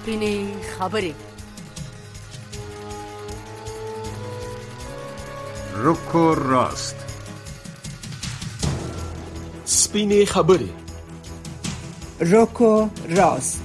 سپینې خبرې. رک و راست. سپینې خبرې. رک و راست.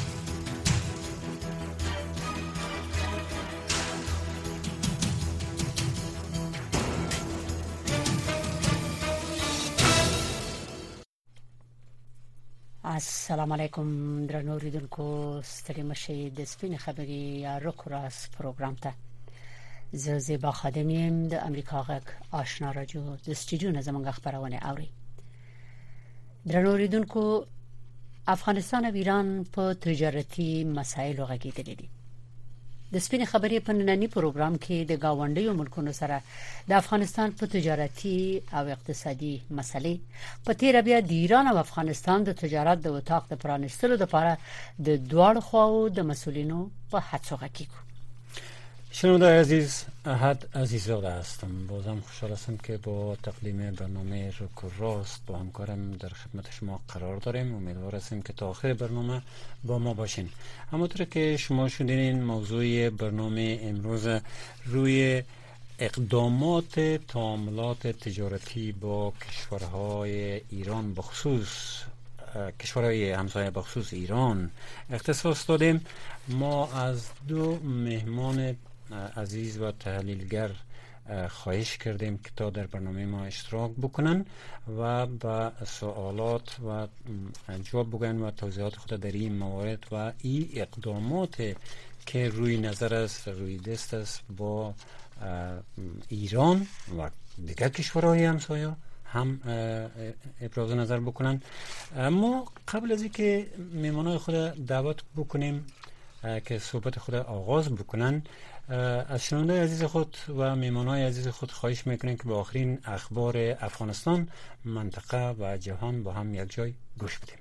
السلام علیکم درنو اوریدونکو، ستړي مشئ د سپینې خبرې یا رک و راست پروګرام ته. زه زیبا خادم یم د امریکا غږ آشنا رادیو د استودیو نه زموږ خبرونه اوري. درنو اوریدونکو، افغانستان او ایران په تجارتي مسایلو غږیدلې دي. د سپینې خبرې په نننی پروګرام کې د گاونډیو ملکونو سره د افغانستان په تجارتي او اقتصادي مسلې، په تیر بیا د ایران او افغانستان د تجارت د وثاق د پرانستلو لپاره د دواړو خواو د مسولینو په هڅو غږیږو. شنونده عزیز، احد عزیزاده هستم. بازم خوشحال هستم که با تقدیم برنامه رک و راست با همکارم در خدمت شما قرار داریم. امیدوار هستیم که تا آخر برنامه با ما باشین. همونطور که شما شنیدین، موضوع برنامه امروز روی اقدامات تعاملات تجارتی با کشورهای ایران، بخصوص کشورهای همسایه بخصوص ایران اختصاص دادیم. ما از دو مهمان عزیز و تحلیلگر خواهش کردیم که تا در برنامه ما اشتراک بکنن و با سوالات و جواب بگن و توضیحات خود در این موارد و این اقدامات که روی نظر است، روی دست است با ایران و دیگر کشورهای همسایه هم ابراز نظر بکنن. ما قبل از اینکه مهمانای خود دعوت بکنیم که صحبت خود آغاز بکنن، از شنونده عزیز خود و مهمانای عزیز خود خواهش میکنیم که به آخرین اخبار افغانستان، منطقه و جهان با هم یک جای گوش بدیم.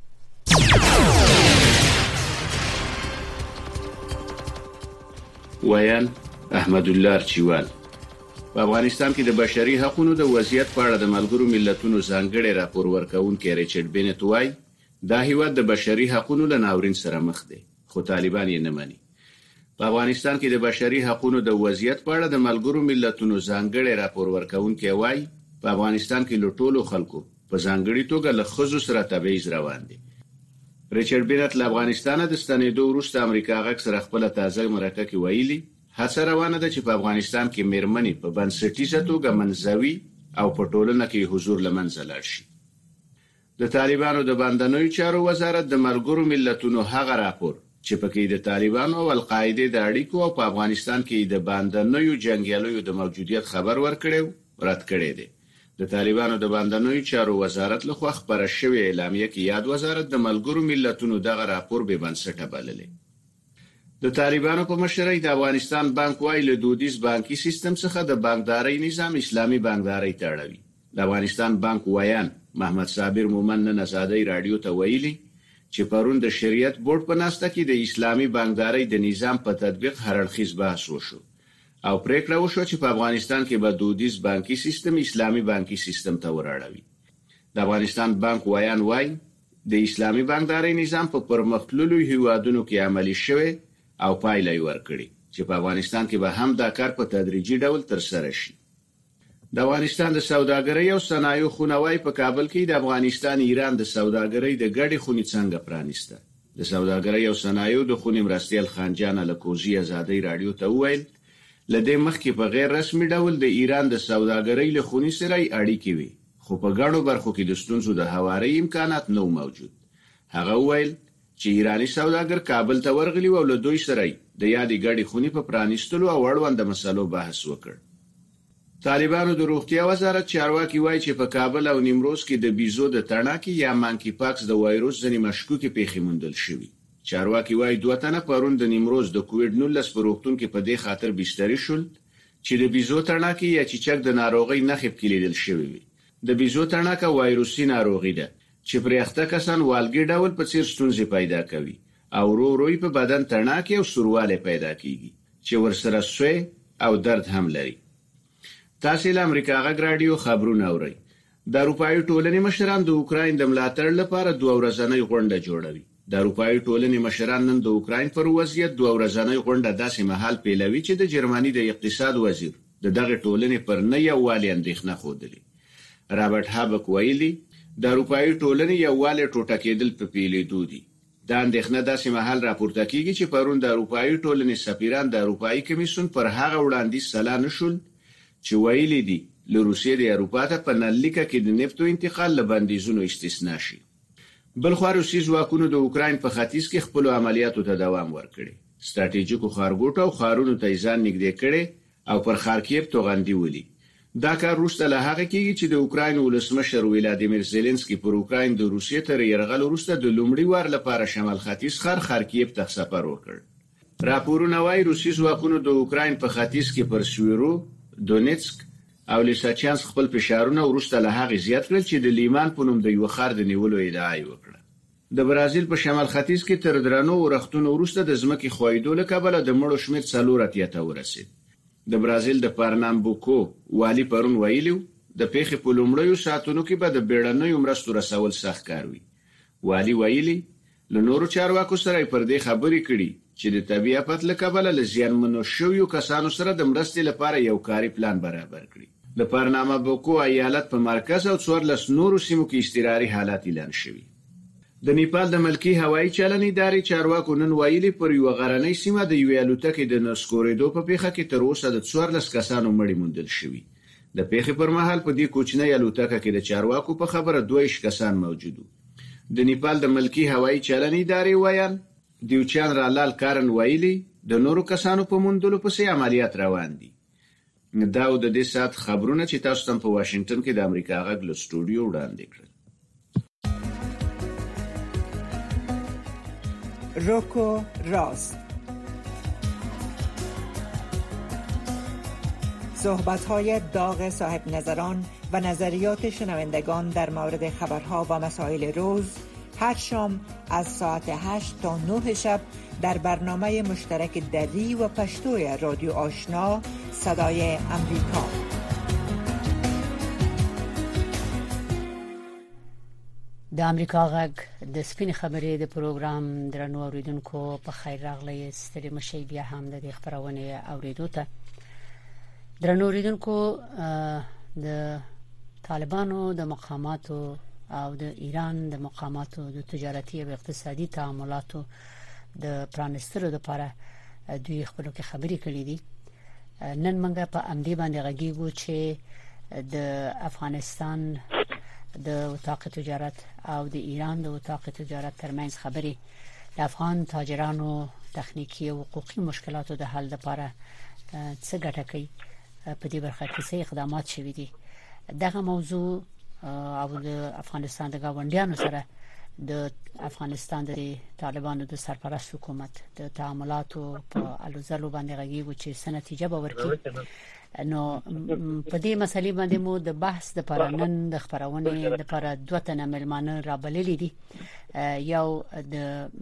ویان احمدالله ارچیوال. په افغانستان کې د بشري حقوقو د وضعیت په اړه د ملګرو ملتونو ځانګړي راپور ورکونکي ریچارډ بینټ وایي دا هیواد د بشري حقوقو له ناورین سره مخ دی، خو طالبان یې نه مني. په افغانستان کې د بشري حقوقو د وضعیت په اړه د ملګرو ملتونو ځانګړي راپور ورکونکي وایي په افغانستان کې له ټولو خلکو په ځانګړي توګه له ښځو سره تبعیض روان دی. ریچارډ بینټ له افغانستان د ستنېدو وروسته امریکا غږ سره خپل تازه مرکه کې ویلي هڅه روانه ده چې په افغانستان کې میرمنې په بنسټیزه توګه منځوي او په ټولنه کې حضور لمنځه لاړ شي. د طالبانو د باندنیو چارو وزارت د ملګرو ملتونو هغه راپور چې پکې د طالبانو او القاعده د اړیکو او په افغانستان کې د باندنیو جنگیالیو د موجودیت خبر ورکړو رد کړی دی. د طالبانو د باندنیو چارو وزارت لخوا خبره شوې اعلامیه کې یاد وزارت د ملګرو ملتونو دغه راپور به بنسټه بللی. د طالبانو په مشرۍ د افغانستان بانک وایي له دودیز بانکي سیستم څخه د بانکدارۍ نظام اسلامي بانکدارۍ ته اړوي. د افغانستان بانک وایان محمد صابر مومن نن آزادۍ رادیو ته ویلي چې پرون د شریعت بورډ په ناسته کې د اسلامي بانکدارۍ د نظام په تطبیق هر اړخیز بحث وشو او پریکړه وشو چې په افغانستان کې به دودیز بانکي سیستم اسلامي بانکي سیستم ته وراړوي. د افغانستان بانک وایان وایي د اسلامي بانکدارۍ نظام په پرمختللو هیوادونو کې عملي شوی او پایله یې ورکړي چې په افغانستان کې به هم دا کار په تدریجي ډول ترسره شي. د افغانستان د سوداګرۍ او صنایعو خونوای په کابل کې د افغانستان ایران د سوداګرۍ د ګډې خونې څنګه پرانیسته. د سوداګرۍ او صنایعو د خونې مرستیال خانجان الکوزی آزادۍ رادیو ته وویل لدې مخکې په غیر رسمي ډول د ایران د سوداګرۍ له خونې سره اړیکې وي، خو په ګڼو برخو کې د ستونزو د هواري امکانات نه موجود. هغه وویل چې ایرانی سوداګر کابل ته ورغلي او له دوی سره د یادې ګډې خونې په پرانیستلو او اړوند مسلو بحث وکړ. طالبانو د روغتیا وزارت چارواکي وایي چې په کابل او نیمروز کې د بیزو د تڼاکې یا مانکی پاکس د وایروس ځینې مشکوکې پیښې موندل شوي. چارواکي وایي 2 تنه پرون د نیمروز د کووډ 19 په روغتون کې په دې خاطر بستري شول چې د بیزو تڼاکې یا چیچک د ناروغۍ نښې پکې لیدل شوي وي. د بیزو تڼاکه وایروسي ناروغي ده چې پرې اخته کسان والګي ډول په څیر ستونزې پیدا کوي او ورو په بدن تڼاکې او سورواله پیدا کیږي چې ورسره سوی او درد هم لري. تاسو له امریکا غږ رادیو خبرونه اورئ. د اروپایي ټولنې مشران د اوکراین د ملاتړ لپاره 2 ورځنۍ غونډه جوړوي. د اروپאי ټولنې مشران نن د اوکراین پر وضعیت دوه ورځنۍ غونډه داسې مهال پیلوي چې د جرمني د اقتصاد وزیر د دغه ټولنې پر نه یووالي اندېښنه خوده. رابرټ هابک ویلي د اروپאי ټولنې یووالی ټوټه کېدل په پیلېدو دي. دا اندېښنه داسې مهال راپورته کیږي چې پرون د اروپאי ټولنې سفیران د اروپאי کمیسیون پر هغه وړاندیز سلا نشول چې ویلي دي له روسیې د اروپا ته په نلیکه کې د نفتو انتقال له بندیزونو استثنا شي. بلخوا روسي ځواکونو د اوکراین په ختیځ کې خپل عملیاتو ته دوام ورکړي. ستراتیژیکو ښارګوټو او ښارونو ته ځان نږدې کړي او پر خارکیف توغندي ولي. دا کار وروسته له هغه کېږي چې د اوکراین ولسمشر ولادیمیر زيلنسکي پر اوکراین د روسیې تر یرغل وروسته د لومړي وار لپاره شمال ختیځ ښار خارکیف ته سفر وکړ. راپورونه وايي روسي ځواکونو د اوکراین په ختیځ کې پر سویرو، دونیتسک او لیساچانس خپل فشارونه وروسته له هغه زیات کړل چې د لیمان په نوم د یو ښار د نیولو ادعا وکړه. د برازیل په شمال ختیځ کې تر درنو ورښتونو وروسته د ځمکې ښویېدو له کبله د مړو شمېر 4 ته ورسید. د برازیل د پارنامبوکو والی پرون ویلو د پیښې په لومړیو ساعتونو کې به د بیړنیو مرستو رسول سخت کار وي. والی ویلي له نورو چارواکو سره پر دې خبرې کړي چې د طبیعي آفت له کبله له زیانمنو شویو کسانو سره د مرستې لپاره یو کاري پلان برابر کړي. د پارنامبوکو ایالت په مرکز او 14 نورو سیمو کې اضطراري حالات اعلان شوي. د نیپال د ملکی هوایي چلن ادارې چارواکو نن ویلي پر یو غرنۍ سیمه د یو الوتکې د نسکورېدو په پیښه کې تر اوسه د 14 کسانو مړي موندل شوي. د پیښې پر مهال په دې کوچنۍ الوتکه کې د چارواکو په خبره 22 کسان موجود وو. د نیپال د ملکی هوایي چلن ادارې وایي دیوچان رالال کارن ویلي د نورو کسانو په موندلو پسې عملیات روان دي. دا د دې سات خبرونه چې تاسو ته په واشنگټن کې د امریکا غږ له سټوډیو وړاندې کړل. روکو راست. صحبت‌های داغ صاحب نظران و نظریات شنوندگان در مورد خبرها و مسائل روز هر شام از ساعت 8 تا 9 شب در برنامه مشترک دری و پشتوی رادیو آشنا صدای امریکا. د امریکا غږ د سپین خبرې د پروګرام درنو اوریدونکو په خیر راغلی. ستړي مشي بیا هم د خبرونه اوریدو ته. درنو اوریدونکو د طالبانو د مقاماتو او د ایران د مقاماتو د تجارتي او اقتصادي تعاملاتو د پرانستلو لپاره دوی خپلو کې خبرې کړې دي. نن موږ په امدی باندې غږیږو چې د افغانستان د وثاق تجارت او د ایران د وثاق تجارت ترمنځ خبرې د افغان تاجرانو تخنیکی او حقوقي مشکلاتو د حل لپاره څه ګټه کوي. په دې برخه کې څه اقدامات شوي دي. دغه موضوع او د افغانستان د گاونډیانو سره د افغانستان د طالبانو د سرپرست حکومت د تعاملاتو په الوزلو باندې غږیږي چې څه نتیجه به ورکړي. نو په دې مسلې باندې مو د بحث د پرانن د خبرونه لپاره دوه تنه ملمانه رابللې دي. یو د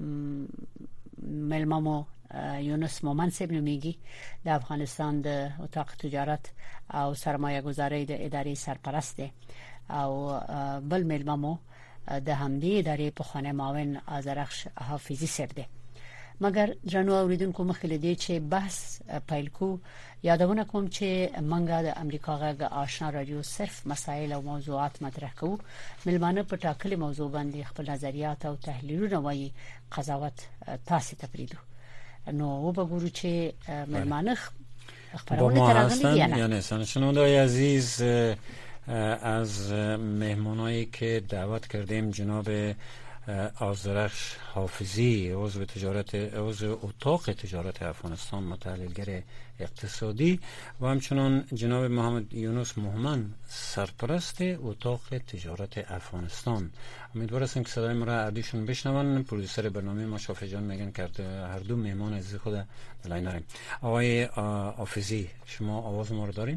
ملمامو یونس مومن صاحب نومیږي د افغانستان د وثاق تجارت او سرمایه گذاری د ادارې سرپرست دی او بل ملمامو د همدې ادارې په خانه معاون آذرخش حافظي صاحب دی. مګر درنو اوریدونکو مخکې دې چې بحث پیل کو یادونه کوم چې منګه د امریکا غږ آشنا رادیو صرف مسائل او موضوعات مطرح کوو. ملمانه په ټاکلي موضوع باندې خپل نظریات او تحلیلونه وایي، قضاوت تاسو ته پریدو. نو وګورو چې ملمانه خبرونه ترغلي یعنی شنونده‌های عزیز، از مهمانایی که دعوت کردیم جناب آذرخش حافظی عضو اتاق تجارت افغانستان، متحللگر اقتصادی، و همچنان جناب محمد یونس مومن سرپرست اتاق تجارت افغانستان. امیدوار هستم که صدای ما را اردیشون بشنون. پرودوسر برنامه ما شافی جان میگن کرده هر دو مهمان عزیز خود دلاین داریم. آقای حافظی، شما آواز ما رو دارین؟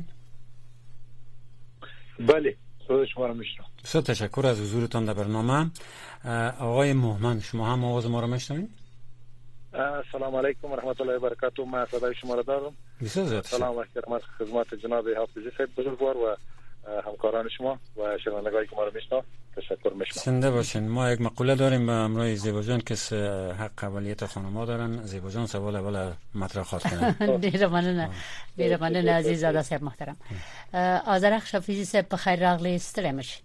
بله، صدای شما رو میشنوم. بسیار تشکر از حضورتان در برنامه. آقای مومن، شما هم آواز ما رو میشنوین؟ سلام علیکم و رحمت الله و برکاته. من صدای شما رو دارم. بسیار زیاد. سلام و احترام خدمت جناب حافظی صاحب بزرگوار و همکاران شما و شنوندگانی که ما رو میشنوند. تشکر می‌کنم. زنده باشین. ما یک مقوله داریم به امروی زیبا جان که حق اولیت خانم‌ها دارن. زیبا جان سوال اول مطرح خواهد کنن. ډیره مننه عزیز زاده صاحب محترم. آذرخ شفیزی صاحب په خیر راغلی ستړي مشي.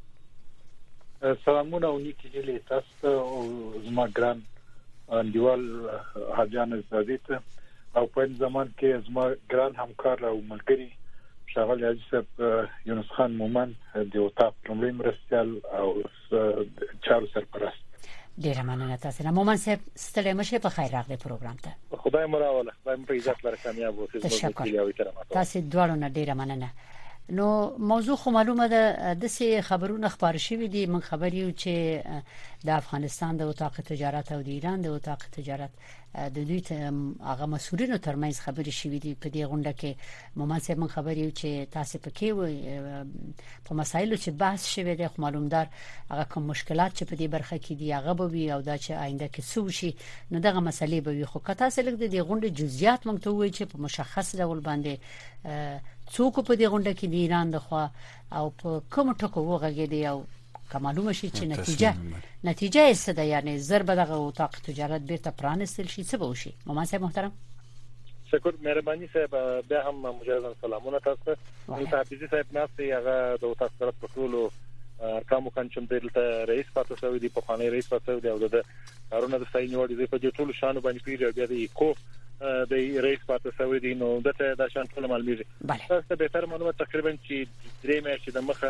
سلامونه او نیکی هیله تاسو او زما ګران انډیوال حاجان زادیت او په زمان کې زما ګران همکار او ملګری شاغل عزیز صاحب یونس خان مومن د اوتاق لومړی مرستیال او چارو سرپرست. ډیره مننه تاسو نه مومن صاحب ستړي مشه په خیر راغلی پروګرام ته. خدای مراوله خدای په عزت لپاره کامیاب اوسئ. تاسو دواړو نه ډیره مننه. نو موضوع خو معلومه ده د سه خبرونه خبر شوې دي. من خبر یو چې د افغانستان د اوتاق تجارت او د ایران د اوتاق تجارت د دوی هغه مسؤلینو ترمنځ خبرې شوې دي په دې غونډه کې. مومن صاحب من خبر یو چې تاسو پکې وي په مسایلو چې بحث شوی دی. خو معلومدار هغه کوم مشکلات چې په دې برخه کې دي هغه به وي او دا چې آینده کې څه وشي نو دغه مسلې به وي. خو کته سره د دې غونډې جزئیات مونږ ته وایي چې په مشخص ډول باندې څوک په دې غونډه کې د ایران د خوا او په کوم ټکو وغږیدي او معلومه شي چې نتیجه یې څه ده. یعنی ضرب دغه اوتاق تجارت بیرته پرانستل شي څه به وشي. مومن صاحب محترم شکر مهرباني صاحب بیا هم مجددا سلامونه تاسو. نو حافظي صاحب ناست هغه د اوتاق تجارت په ټولو ارقامو کنچم دلته رئیس پاتې شوی دی په خانه رئیس پاتې شوی دی او د کارونه د صحیح نیوړ دی په ټولو شانو باندې پیری بیا د کو د رئیس پاتې شوی دی. نو دته د شان ټول معلومات تاسو به تر معلومات تقریبا چې درې میاشتې د مخه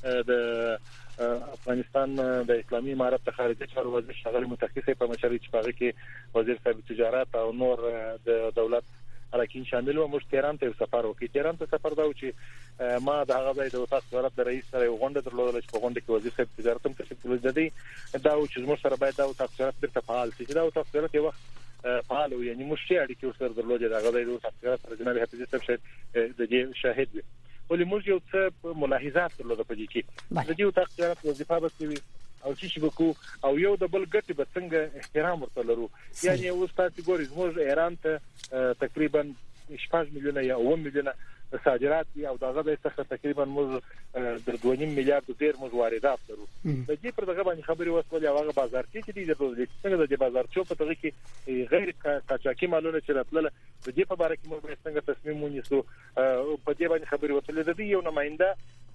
د افغانستان د اسلامي امارت د خارجه چارو وزیر شغل متخصص په مشرۍ چې پاره کې وزیر صاحب تجارت او نور د دولت اراکین شامل و. موږ تهران ته سفر وکړو. تهران ته سفر دا و چې ما د هغه ځای د اوتاق تجارت د رئیس سره غونډه درلودل چې په غونډه کې وزیر صاحب تجارت هم تشکیل کړی دا و چې موږ سره باید د اوتاق تجارت په فعال شي. دا اوتاق تجارت یو وخت فعال و یعنی موږ شي اړیکې سره درلودل. هغه ځای د اوتاق تجارت سره جناب حفیظ صاحب د دې شاهد وي. ولې موږ یو څه ملاحظات درلوده په دې کې د دې اوتاق تجارت وظیفه به کوي او چې وکړو او یو د بل ګټي به څنګه احترام ورته لرو. یعنی اوس تاسو ګورئ موږ ایران ته تقریبا 5 میلیونه یا 1 میلیونه صادرات دي او دغه د څخه تقریبا موږ د 2.5 میلیارډ ډیر موږ واردات لرو. د دې پر دغه باندې خبري وسولې هغه بازار کې دي د څنګه د بازار چوپ په دغه کې غیر قاچاقي مالونه چې راتلل د دې په اړه کې موږ څنګه تصمیم ونیسو په دې باندې خبري وسولې د دې یو نماینده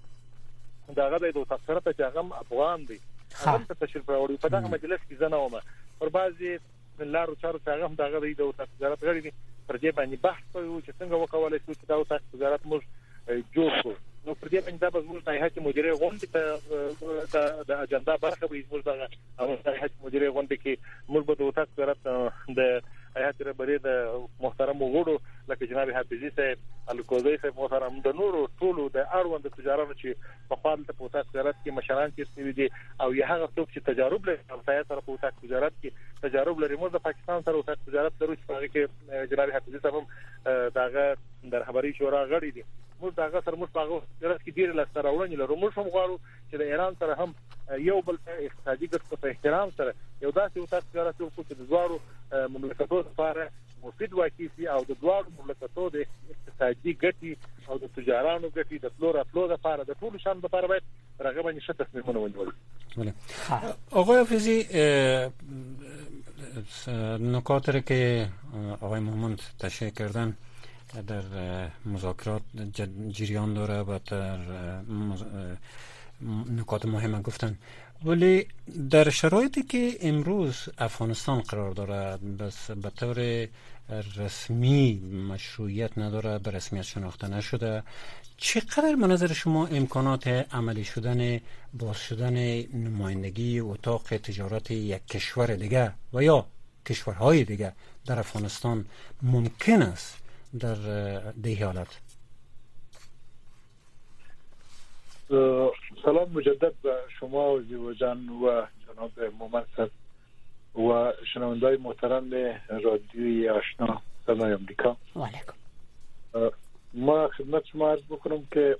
دغه د اوتاق تجارت چې هغه افغان دي هغه ته تشریف راوړي په دغه مجلس کې زنه ومه پر بعضي لارو چارو څنګه هم دغه د اوتاق تجارت غړي دي پر دې باندې بحث کوي چې څنګه وکولای شو چې دا اوتاق تجارت موږ جوړ کړو. نو پر دې باندې دا به موږ د هیئت مدیره غونډې ته د اجنډا برخه به موږ دغه او د هیئت مدیره غونډې کې موږ به د اوتاق تجارت د هیئت رهبری د محترم وګړو لکه جناب حافظي صاحب الکوزی صاحب محترم د نورو ټولو د اړوند تجارت چې په خپل په اوتاق تجارت کې مشران چې دي او یا هغه څوک چې تجارب لري سره په اوتاق تجارت کې تجارب لري. موږ د پاکستان سره اوتاق تجارت لرو چې هغه کې جناب حافظي صاحب دغه د رهبری شورا غړي دي. موږ دغه سره موږ په تجارت کې ډیر لاسته راوړنې لرو. موږ هم غواړو چې د ایران سره هم یو بل اقتصادي ګټو په احترام سره یو داسې اوتاق تجارت وکړو چې د دوارو مملکتونو لپاره مفید واقع شي او د دوارو مملکتونو د اقتصادي ګټي او د تجارانو ګټي د فلور افلو لپاره د ټول شان لپاره باید راغبا نشه تصمیمونه ونیول. آقای حافظی نکاتی که آقای محمد تشریح کردن در مذاکرات جریان داره و در نکات مهم گفتن، ولی در شرایطی که امروز افغانستان قرار داره بس به طور رسمی مشروعیت نداره، به رسمیت شناخته نشده، چقدر به نظر شما امکانات عملی شدن باز شدن نمایندگی اتاق تجارت یک کشور دیگه و یا کشورهای دیگه در افغانستان ممکن است در ده حالت؟ سلام مجدد به شما و زیبا جان و جناب مومن صاحب و شنونده‌های محترم رادیوی آشنا صدای آمریکا. و علیکم. ما خدمت شما عرض بکنم که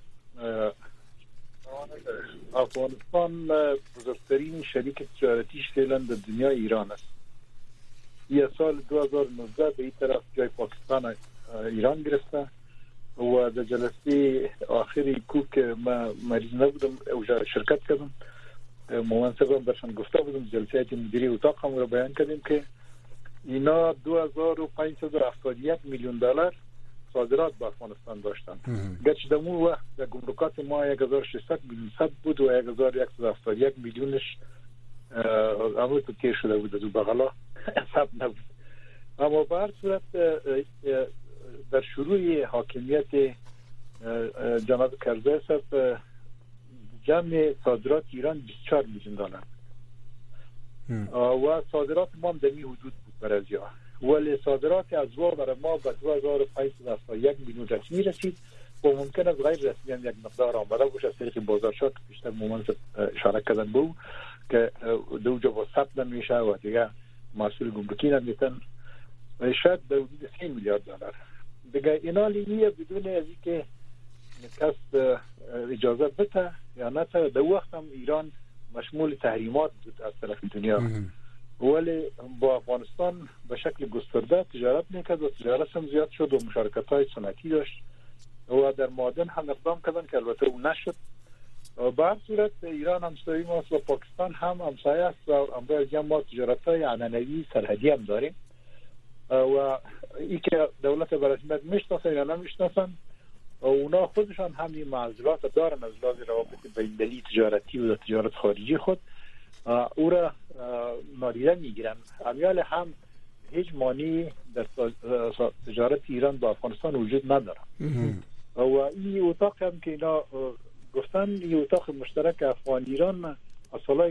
افغانستان بزرگترین شریک تجارتیش فعلا در دنیا ایران است. یه سال 2019 به این طرف جای پاکستان ایران گرفته و در جلسه آخری که ما مریض نبودم او شرکت کردم منصبم برشان گفته بودم جلسه مدیری اتاق هم رو بیان کردیم که اینا 2571 میلیون دلار صادرات به افغانستان داشتن. گرچه در اون وقت در گمرکات ما 1600 میلیون بود و 1171 میلیونش امروز تیر شده بود از بغلا حساب نبود. اما به هر صورت در شروع حاکمیت جناب کرزی صاحب جمع صادرات ایران 24 میلیون دلار و صادرات ما هم در این حدود بود برای جا، ولی صادرات از وا برای ما به 2571 میلیون رسمی رسید و ممکن است غیر رسمی هم یک مقدار آمده باشه از طریق بازارشات. بیشتر مومنت اشاره کردن بود که دو جا با ثبت نمیشه و دیگه مسئول گمرکی نمیتن، شاید در حدود 3 میلیارد دلار دیگه. اینا لیمیه بدون از اینکه کس اجازه بده یا نه. در وقت هم ایران مشمول تحریمات بود از طرف دنیا، ولی با افغانستان به شکل گسترده تجارت میکرد و تجارت هم زیاد شد و مشارکت های صنعتی داشت و در معادن هم اقدام کردن که البته اون نشد. به هر صورت ایران همسایه ماست و پاکستان هم همسایه است و امروز ما تجارت های عنعنوی سرحدی هم داریم و ای که دولت برسمیت میشناسن یا نمیشناسن و اونا خودشان همین معضلات دارن از لحاظ روابط بین‌المللی تجارتی و تجارت خارجی خود او را نادیده میگیرن. امیال هم هیچ مانعی در تجارت ایران با افغانستان وجود نداره و این اتاق هم که اینا گفتن این اتاق مشترک افغان ایران از سال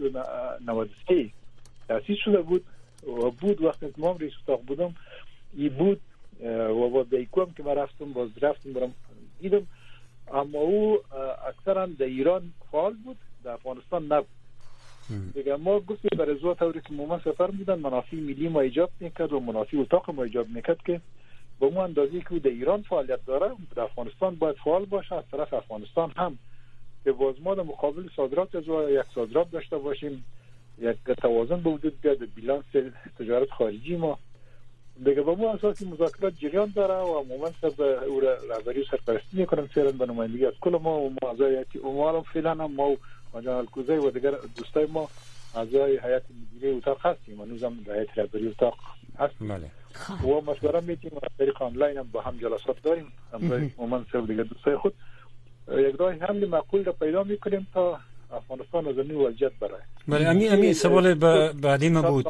1993 تأسیس شده بود و بود وقتی که من رئیس اتاق بودم ای بود و با بیکوام که من رفتم برم دیدم، اما او اکثرا در ایران فعال بود، در افغانستان نبود دیگه. ما گفتیم برای زوا طوری که مومن سفر بودن منافع ملی ما ایجاب میکرد و منافع اتاق ما ایجاب میکرد که با مو اندازی که در ایران فعالیت داره در افغانستان باید فعال باشه از طرف افغانستان هم، که باز ما در مقابل صادرات از یک صادرات داشته باشیم، یک توازن به وجود بیاد در بیلانس تجارت خارجی ما دیگه. با ما اساسی مذاکرات جریان داره و مومن صاحب او را رهبری و سرپرستی میکنن فعلا به نمایندگی از کل ما و اعضای هیئت عمال فعلا هم ما و جنرال کوزی و دیگر دوستای ما اعضای هیئت مدیره اتاق هستیم، هنوزم هیئت رهبری اتاق هستیم و مشوره میتیم از طریق آنلاین هم با هم جلسات داریم. هم مومن صاحب دیگر دوستای خود یک راه حمل معقول را پیدا میکنیم تا افغانستان از این وضعیت برای. بله امی سوال بعدی ما بود.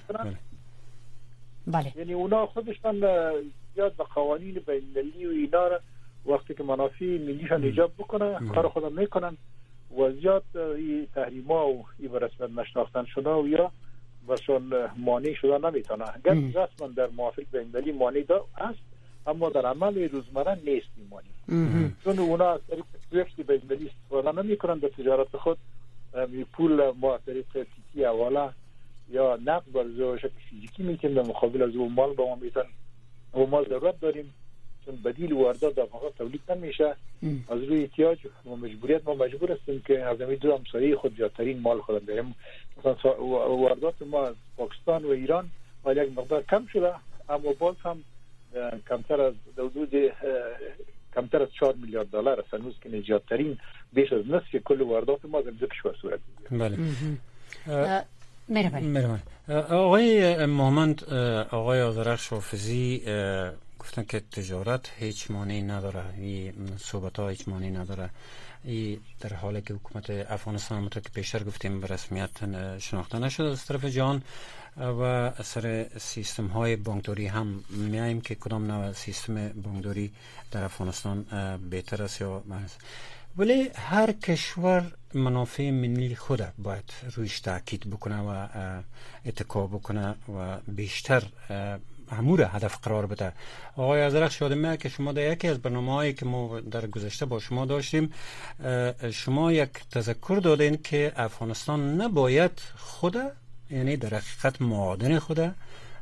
بله یعنی اونا خودشان زیاد به قوانین بین‌المللی و اینا را وقتی که منافع ملیشان ایجاب بکنه کار خودم میکنن و زیاد این تحریما و این به رسمیت نشناختن شده و یا برشان مانع شده نمیتونه. اگر رسما در موافق بین‌المللی مانع است اما در عمل روزمره نیست این مانع، چون اونا از طریق سویفت بین‌المللی استفاده نمیکنن در تجارت خود. پول ما از طریق سیتی حواله یا نقد بر شکل فیزیکی میتونیم در مقابل از اون مال به ما میتن و ما ضرورت داریم چون بدیل واردات در واقع تولید نمیشه. از روی احتیاج و مجبوریت ما مجبور هستیم که از همین دو همسایه خود زیادترین مال خود داریم. مثلا واردات ما از پاکستان و ایران حالا یک مقدار کم شده اما باز هم کمتر از حدود کمتر از 4 میلیارد دلار است، هنوز که زیادترین بیش از نصف کل واردات ما در کشور صورت میگیره. بله مهربان. آقای محمد، آقای آذرخش حافظی گفتن که تجارت هیچ مانعی نداره، این صحبت ها هیچ مانعی نداره. این در حالی که حکومت افغانستان همونطور که پیشتر گفتیم به رسمیت شناخته نشده از طرف جهان و سر سیستم های بانکداری هم میایم که کدام نوع سیستم بانکداری در افغانستان بهتر است یا است. ولی هر کشور منافع ملی خود باید رویش تاکید بکنه و اتکا بکنه و بیشتر امور هدف قرار بده. آقای آذرخش یادمه که شما در یکی از برنامه‌هایی که ما در گذشته با شما داشتیم شما یک تذکر دادین که افغانستان نباید خود یعنی در حقیقت معادن خود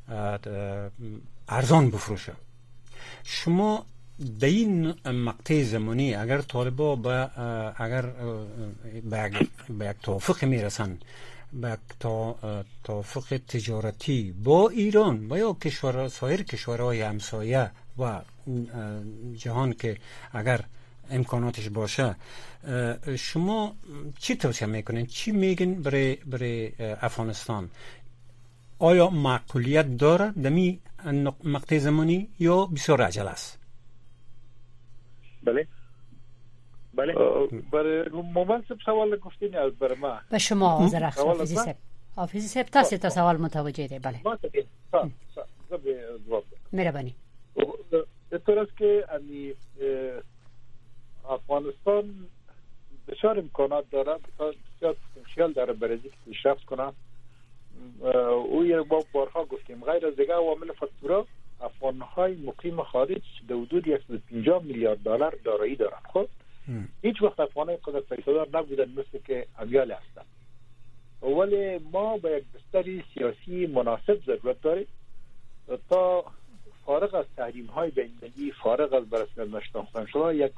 ارزان بفروشه. شما در این مقطع زمانی اگر طالبا اگر به یک توافق میرسن، به توافق تجارتی با ایران و یا سایر کشورهای همسایه و جهان که اگر امکاناتش باشه. شما چی توصیه میکنین؟ چی میگین برای افغانستان؟ آیا معقولیت داره دمی مقطع زمانی یا بسیار عجله است؟ بله برای مناسب سوال گفتین از برای ما به شما حاضر حافظی صاحب تاسو ته سوال متوجه دی. بله مهربانی. اینطور است که افغانستان بسیار امکانات داره، بسیار پتانسیل داره برای اینکه پیشرفت کنه. او با بارها گفتیم غیر از دیگه عوامل فاکتورها افغان‌های مقیم خارج در حدود 150 میلیارد دلار دارایی دارند. خب هیچ وقت افغان‌های قدرت پیشه‌دار نبودن مثل که امیال هستند، ولی ما به یک بستر سیاسی مناسب ضرورت داریم تا فارغ از تحریم‌های بین‌المللی، فارغ از برسمیت نشناختن شدن، یک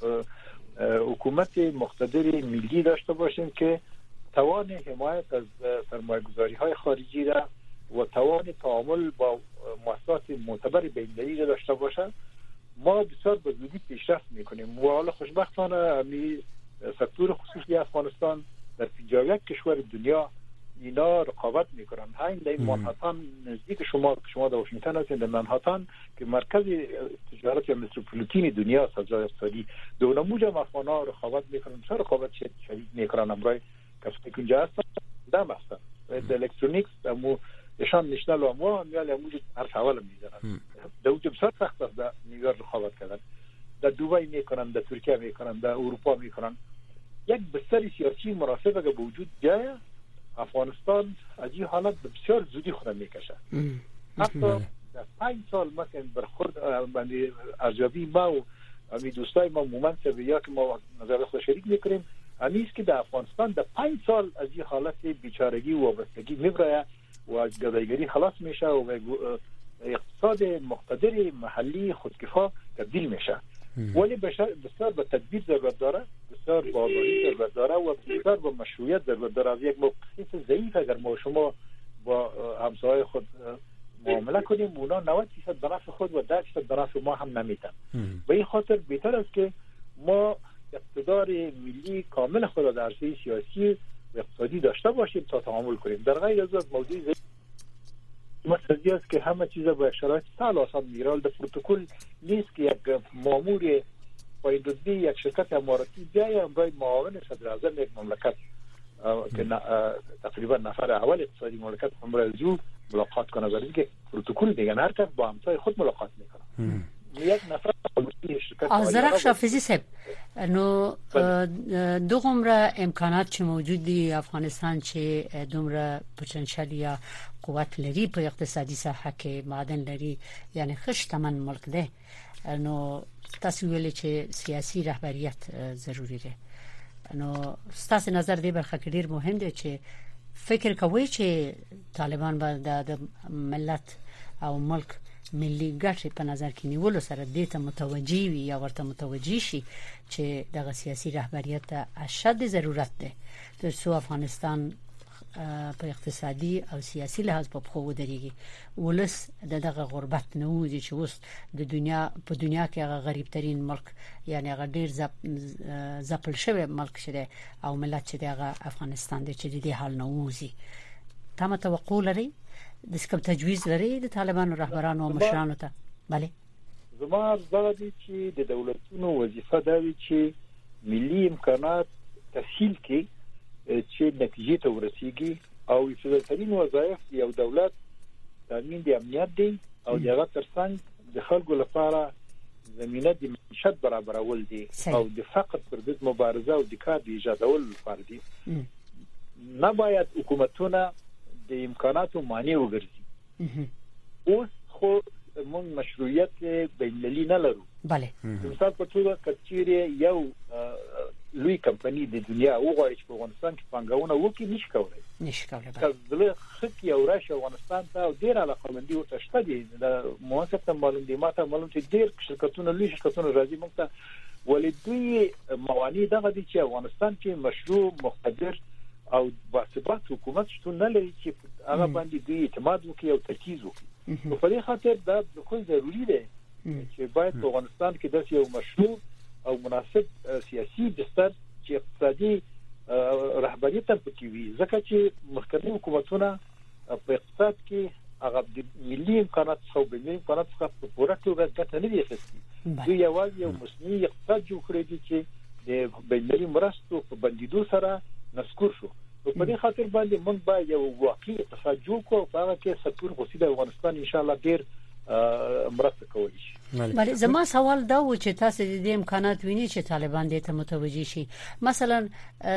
حکومت مقتدر ملی داشته باشیم که توان حمایت از سرمایه‌گذاری‌های خارجی را و توان تعامل با مؤسسات معتبر بین‌المللی را داشته باشه. ما بسیار به زودی پیشرفت می‌کنیم و حالا خوشبختانه همین سکتور خصوصی افغانستان در 51 کشور دنیا اینا رقابت میکنن. همین در منهاتن نزدیک شما در واشنگتن هستید، در منهاتن که مرکز تجارت یا متروپولیتن دنیا است از اقتصادی، دو نموج افغان‌ها رقابت میکنن. چرا رقابت شدید میکنن؟ امروز کسایی که اینجا هستن دم هستن در الکترونیکس امو نشان نشنال و امو همیال اموج هر حواله میزنن. در اونجا بسیار سخت است در نیویورک رقابت کردن، در دوبای میکنن، در ترکیه میکنن، در اروپا میکنن. یک بستر سیاسی مناسب اگر وجود جای افغانستان از این حالت بسیار زودی خود میکشه. حتی در 5 سال مثلا برخورد ارزیابی ما و امی دوستای ما مومن سویا که ما نظر خود شریک میکنیم همیست که در افغانستان در 5 سال از این حالت بیچارگی و وابستگی میبره و از گدایگری خلاص میشه و اقتصاد مقتدر محلی خودکفا تبدیل میشه. ولی بسیار به تدبیر ضرورت داره، بسیار باوری ضرورت داره و بسیار به مشروعیت ضرورت داره. از یک موقعیت ضعیف اگر ما شما با همسایه خود معامله کنیم اونا 90% به نفع خود و 10% به نفع ما هم نمیتن. به این خاطر بهتر است که ما اقتدار ملی کامل خود در عرصه سیاسی و اقتصادی داشته باشیم تا تعامل کنیم. در غیر از موضوع مسئله است که همه چیز با شرایط سال آسان میره. در پروتکل نیست که یک مامور پایین رتبه یک شرکت اماراتی بیاید برای معاون صدر اعظم یک مملکت که تقریبا نفر اول اقتصادی مملکت امروز ملاقات کنه. برای اینکه پروتکل میگن هر کس با همسایه خود ملاقات میکنه. یک نفر آزرق شافزی صاحب نو دومره امکانات چې موجود دي افغانستان چې دومره پوتنشل یا قوت لري په اقتصادي ساحه کې معدن لري، یعنی خشتمن ملک ده، نو تاسو ویل چې سیاسي رهبریت ضروری ده. نو ستاسو نظر دی برخه کې ډیر مهم دی چې فکر کوي چې طالبان به د ملت او ملک ملي ګټې په نظر کې نیولو سره دې ته متوجي وي یا ورته متوجي شي چې دغه سیاسي رهبریت ته اشد ضرورت ده ترڅو افغانستان په اقتصادي او سیاسي لحاظ په خو ودرېږي. ولس دغه غربت نه وځي چې اوس د دنیا په دنیا کې هغه غریب ترين ملک، یعنی هغه ډیر زپل شوی ملک شته او ملت چې دغه افغانستان د چې دې حال نه وځي. تاسو توقع لرئ د کوم تجویز لري د طالبانو رهبرانو او مشرانو ته؟ بله زما زړه دي چې د دولتونو وظیفه ده چې ملي امکانات تسهیل کړي چې نتیجې ته ورسیږي او ابتدایي وظایف یو دولت تامین د امنیت دی او دغه ترڅنګ د خلکو لپاره زمينه د معیشت برابرول دي او د فقر پر ضد مبارزه او د کار د ایجادول لپاره دي. نه باید حکومتونه د امکاناتو معنی وګرځي. اوس خو موږ مشروعیت بین‌المللي نه لرو. بله مثال په توګه کچېره یو لوی کمپنی د دنیا وغواړي چې په افغانستان کې پانګونه وکړي نشي کولای. کله خک یو راشه افغانستان ته ډیر علاقمندي ورته شته دي. د موثق ته معلوم دي، ماته معلوم چې ډیر شرکتونه لوی شرکتونه راځي موږ ته، ولې دوی موانع دغه دي چې افغانستان کې مشروع مقتدر او باثبات حکومت شتون نه لري چې هغه باندې دوی اعتماد وکړي او ترکیز وکړي. په دې خاطر دا خو ضروری دی چې باید په افغانستان کې داسې یو مشروع او مناسب سیاسي بستر چې اقتصادي رهبریت هم پکې وي، ځکه چې مخکنی حکومتونه په اقتصاد کې هغه د ملي امکانات څخه او ملي امکانات څخه په پوره توګه ګټه نه دی اخیستې. دوی یوازې یو مصنوعي اقتصاد جوړ کړی دی چې د بینالمللي مرستو په بندیدو سره نسکور شو. په دې خاطر باندې موږ باید یو واقعي اقتصاد جوړ کړو او هغه کې سکتور خصوصي د افغانستان ان شاء الله ډیر مرسته کوي. بله زما سوال دا و چې تاسو د دې امکانات ویني چې طالبان دې ته متوجي شي، مثلا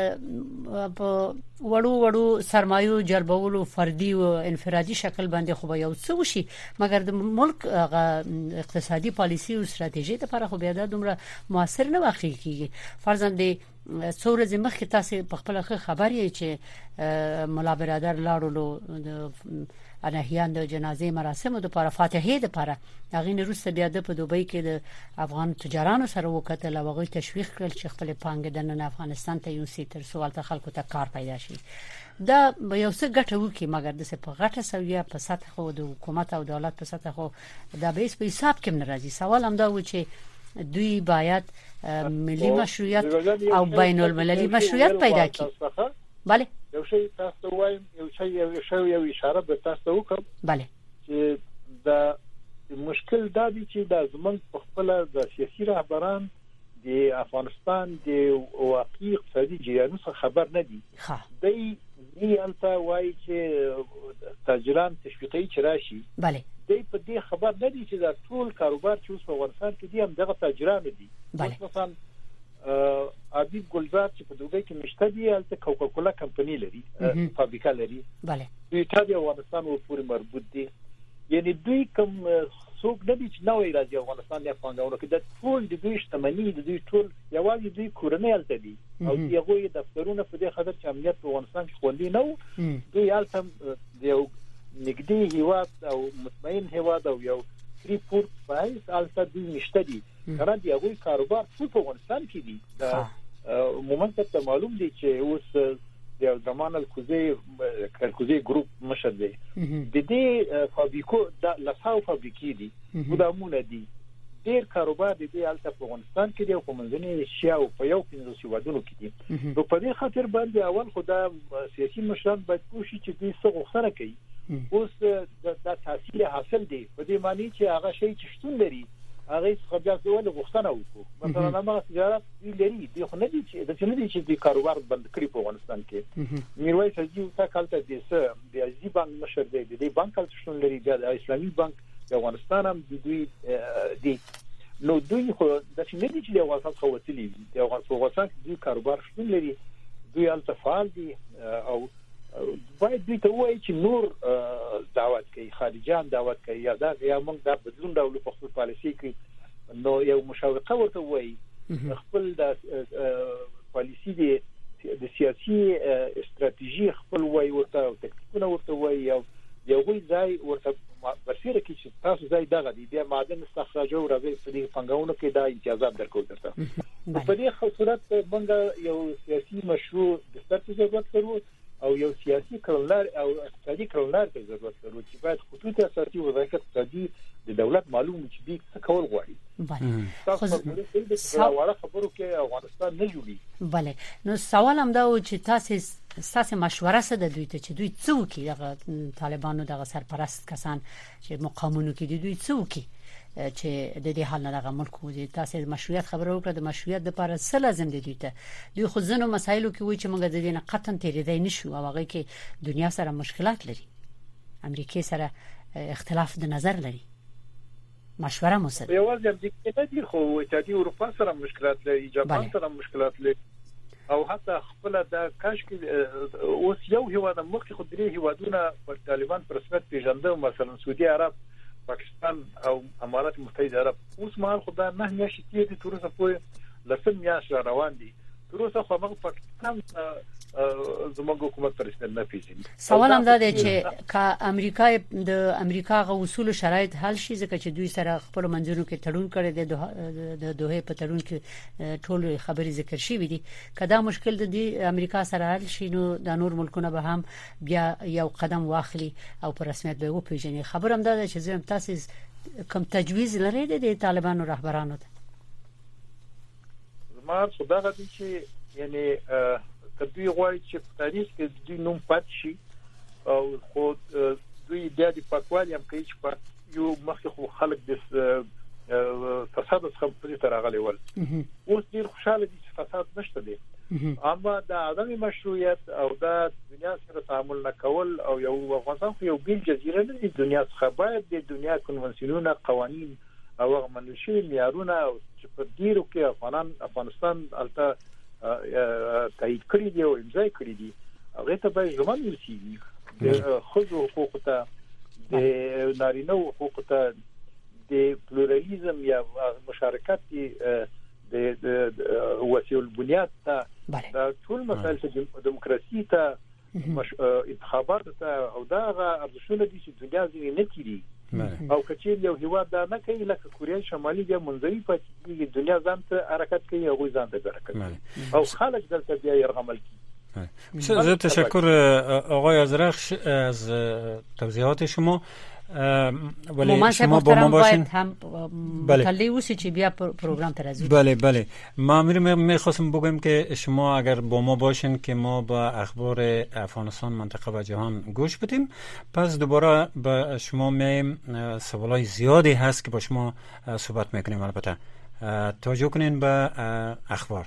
په وړو سرمایو جلبولو فردي او انفرادي شکل باندې خو یو څه وشي، مګر د ملک اقتصادي پالیسي او ستراتیژي لپاره خو بیا د دومره موثر نه واقع کیږي. فرضاً د څوره زمخ کې تاسو په خپل خبر یې چې مولا برادر لاړو د انهیان د جنازې مراسم د لپاره فاتحه د لپاره هغه نه روسه بیا د په دوبۍ کې د افغان تجارانو سره وکړل او هغه تشویق کړل چې خپل پانګه د نن افغانستان ته یوسي تر سوال ته خلکو ته کار پیدا شي. دا یو څه ګټه وکي، مګر د څه په غټه سویه په سطح خو د حکومت او دولت په سطح خو دا به په حساب کې ناراضي. سوال هم دا و چې دوی باید ملي مشروعیت او بین المللي مشروعیت پیدا کړي. بله یو شی تاسو وایم، یو اشاره به تاسو وکم. بله چې دا مشکل دا دی چې د زمون په خپل د سیاسي رهبران د افغانستان د واقعي اقتصادي جریانونو څخه خبر نه دي. دوی انت وایي چې تاجران تشویقي چرایشي. بله دوی په دې خبر نه دي چې دا ټول کاروبار چې اوس په افغانستان کې دي هم دغه تاجران دي. مثلا عبید ګلزار چې په دوبۍ کې مشته دي، البته کوکاکولا کمپنی لري، فابریکه لري. بله دوی ته د افغانستان ورپورې مربوط دي. یعنی دوی کوم څوک نه دي چې نوې راځي افغانستان د پانګونو کې د ټول د دوی شتمنۍ د دوی ټول یوازې دوی کورنۍ الته دي او هغه دفترونه په دې خاطر چې امنیت په افغانستان کې خوندي نه وو. دوی الته د نګدي هیواد او مطمئن هیواد او یو فری پورت پایس الته دوی مشته دي. کله دی هغه کاروبار ټول په افغانستان کې دي. مومنت ته معلوم دي چې اوس د زمان الکوزي ګروپ مشر دی. د دې فابریکو د لاساو فابریکې دي ګدامونه دي. ډېر کاروبار د دې الته په افغانستان کې دی او په منځنۍ ایشیا او په یو 15 هیوادونو کې دي. نو په دې خاطر باندې اول خدای سیاسي مشران باید کوشش چې دوی څه غوښتنه کوي. اوس د تحصیل حاصل دی په دې معنی چې هغه شی چې شتون لري هغه څه بیا ځول غوښتنه وکړو. مثلا هغه تجارت لري دی خو نه دي چې د کاروبار بند کړی په افغانستان کې. میرویس حاجی تا کالته د ازي بانک مشر دی، د دې بانک شتون لري، د اسلامي بانک د افغانستان هم د دوی دی. نو دوی خو د چې نه دي چې د افغانستان خو وتلی دي، د افغانستان کې دوی کاروبار شتون لري، دوی التفال دي او باید دوی ته وایي چې نور دعوت کوي، خارجيان دعوت کوي یا دا یا موږ د بدلون ډول په خپل پالیسي کې نو یو مشاوره ورته وایي خپل د پالیسي د سیاسي استراتیژي خپل وایي ورته او تکتیکونه ورته وایي او یو ځای ورته برسېره کې چې تاسو ځای دغه دی بیا معدن استخراج او راځي په دې پنګاونو کې دا امتیازات درکول درته. په دې صورت موږ یو سیاسي مشروع د ستراتیژي ضرورت لرو او یو سیاسي کړنلار او اقتصادي کړنلار ته ضرورت لري چې باید خطوط اساسي وظایف اقتصادي د دولت معلوم چې دوی څه کول غواړي. تاسو په دې اړه خبرو کې افغانستان نه جوړي. بله نو سوال هم دا و چې تاسو مشوره سره د دوی ته چې دوی څه وکړي، دغه طالبانو دغه سرپرست کسان چې مقامونو کې دوی څه وکړي چې د دې حال نه دغه ملک وځي. تاسو مشروعیت خبرو وکړه، د مشروعیت لپاره څه لازم دي دوی خو ځنو مسایلو کې وایي چې موږ د دې نه قطعا تیریدای نشو او هغه کې دنیا سره مشکلات لري، امریکای سره اختلاف د نظر لري، مشوره مو سره یوازې امریکا نه دي خو اتحادیه اروپا سره مشکلات لري، جاپان سره مشکلات لري او حتی خپل د کاش کې اوس یو هیواد مخکې خو درې هیوادونه په طالبان پر رسمیت پیژنده، مثلا سعودي عرب، پاکستان او امارات متحده عرب. اوس مهال خدای نه میاشتې کې تر اوسه پورې لسم میاشت روان دي، تر اوسه خو موږ پاکستان زموږ حکومت پر رسمیت نه پیژني. سوال هم دا دی چې کا امریکا غو اصول شرایط حل شي ځکه چې دوی سره خپل منځونو کې تړون کړي د دوه په تړون کې ټول خبري ذکر شي دي. کدا مشکل د امریکا سره حل شي نو د نور ملکونو به هم بیا یو قدم واخلي او پر رسمیت به و پیژني. خبر هم دا دی چې زم تاسو کوم تجویز لري د طالبانو رهبرانو ته؟ ما خدا غواړي چې یعنی دوی غواړي چې په تاریخ کې دوی نوم پاتې شي او خو دوی د پاکوالي هم کوي چې یو مخکې خو خلک د فساد څخه په دې راغلي ول اوس ډیر خوشاله دي چې فساد نشته دي اما د عدم مشروعیت او د دنیا سره تعامل نه کول او یو افغانستان خو یو بیل جزیره نه دی دنیا څخه باید د دنیا کنونسیونونه قوانین او منشي معیارونه چې په ډیرو کې افغانستان الته تایید کړی دی او امضا کړی دی هغه ته به ضمان ورسیږي د خځو حقوق ته د نارینه حقوق ته د پلورالیزم یا مشارکت د وسیله البنیاد ته د ټول مسایل ته دموکراسي ته انتخابات ته او دا ارزښتونه دي چې دنیا ځینې نه کړي او کچې یو هیواد دا نه کوي لکه کوریا شمالي بیا منځوي پاتې دنیا ځان ته حرکت کوي او ځان ته حرکت او خلک دلته بیا يرغمل کوي. بسیار تشکر آقای آذرخش از توضیحات شما. ولی شما با ما باشین هم مطلع اوسی چی بیا پروگرام ترازو. بله ما میخواستم بگم که شما اگر با ما باشین که ما با اخبار افغانستان منطقه و جهان گوش بدیم پس دوباره با شما میم سوالای زیادی هست که با شما صحبت میکنیم. البته توجه کنین به اخبار.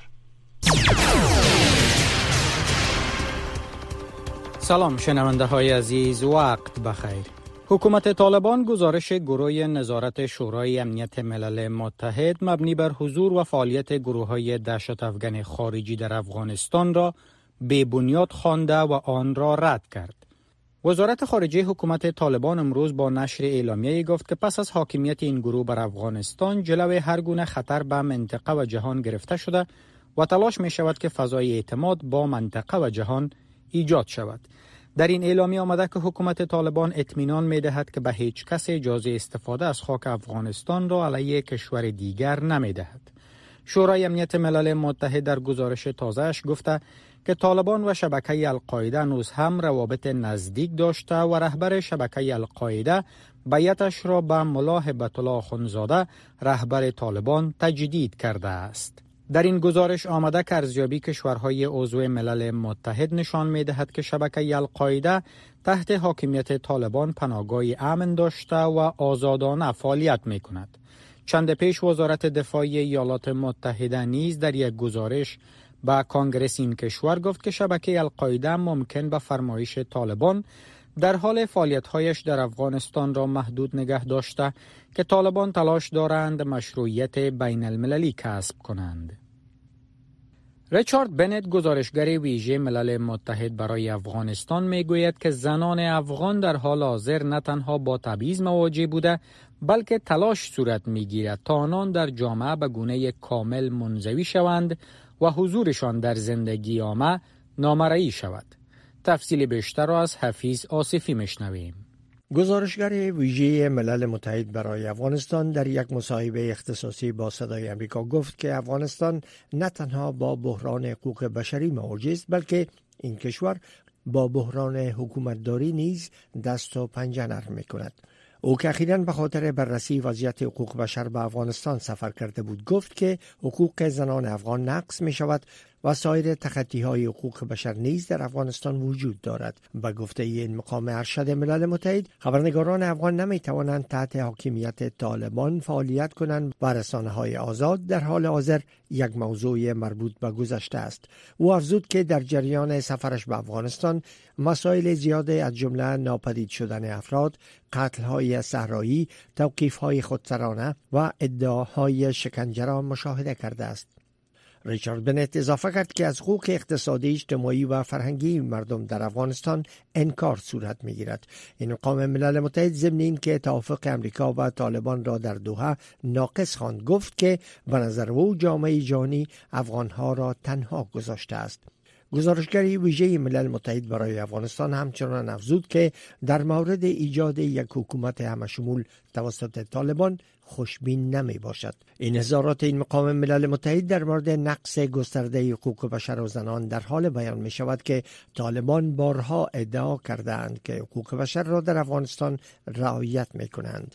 سلام شنونده های عزیز، وقت بخیر. حکومت طالبان گزارش گروه نظارت شورای امنیت ملل متحد مبنی بر حضور و فعالیت گروه‌های دهشت افغان خارجی در افغانستان را بی بنیاد خوانده و آن را رد کرد. وزارت خارجه حکومت طالبان امروز با نشر اعلامیه‌ای گفت که پس از حاکمیت این گروه بر افغانستان جلوی هر گونه خطر به منطقه و جهان گرفته شده و تلاش می شود که فضای اعتماد با منطقه و جهان ایجاد شود. در این اعلامیه آمده که حکومت طالبان اطمینان می دهد که به هیچ کس اجازه استفاده از خاک افغانستان را علیه کشور دیگر نمی دهد. شورای امنیت ملل متحد در گزارش تازه‌اش گفته که طالبان و شبکه القاعده هنوز هم روابط نزدیک داشته و رهبر شبکه القاعده بیعتش را به ملا هبت الله اخندزاده رهبر طالبان تجدید کرده است. در این گزارش آمده که ارزیابی کشورهای عضو ملل متحد نشان می‌دهد که شبکه القاعده تحت حاکمیت طالبان پناهگاهی امن داشته و آزادانه فعالیت می‌کند. چند پیش وزارت دفاع ایالات متحده نیز در یک گزارش به کانگرس این کشور گفت که شبکه القاعده ممکن به فرمایش طالبان در حال فعالیت‌هایش در افغانستان را محدود نگه داشته که طالبان تلاش دارند مشروعیت بین المللی کسب کنند. ریچارد بنت گزارشگر ویژه ملل متحد برای افغانستان میگوید که زنان افغان در حال حاضر نه تنها با تبعیض مواجه بوده بلکه تلاش صورت میگیرد تا آنان در جامعه به گونه کامل منزوی شوند و حضورشان در زندگی عامه نامرئی شود. تفصیل بیشتر را از حفیظ آصفی میشنویم. گزارشگر ویژه ملل متحد برای افغانستان در یک مصاحبه اختصاصی با صدای امریکا گفت که افغانستان نه تنها با بحران حقوق بشری مواجه است بلکه این کشور با بحران حکومتداری نیز دست و پنجه نرم می‌کند. او که اخیراً به خاطر بررسی وضعیت حقوق بشر به افغانستان سفر کرده بود گفت که حقوق زنان افغان نقض می شود و سایر تخطی‌های حقوق بشر نیز در افغانستان وجود دارد. به گفته این مقام ارشد ملل متحد خبرنگاران افغان نمی توانند تحت حاکمیت طالبان فعالیت کنند و رسانه‌های آزاد در حال حاضر یک موضوع مربوط به گذشته است. او افزود که در جریان سفرش به افغانستان مسائل زیادی از جمله ناپدید شدن افراد، قتل‌های صحرایی، توقیف‌های خودسرانه و ادعاهای شکنجه را مشاهده کرده است. ریچارد بنت اضافه کرد که از حقوق اقتصادی، اجتماعی و فرهنگی مردم در افغانستان انکار صورت می‌گیرد. این مقام ملل متحد ضمن این که توافق امریکا و طالبان را در دوحه ناقص خواند گفت که به نظر او جامعه جهانی افغانها را تنها گذاشته است. گزارشگری ویژه ملل متحد برای افغانستان همچنان افزود که در مورد ایجاد یک حکومت همشمول توسط طالبان خوشبین نمی باشد. این اظهارات این مقام ملل متحد در مورد نقض گسترده حقوق بشر و زنان در حال بیان می شود که طالبان بارها ادعا کردند که حقوق بشر را در افغانستان رعایت می کنند.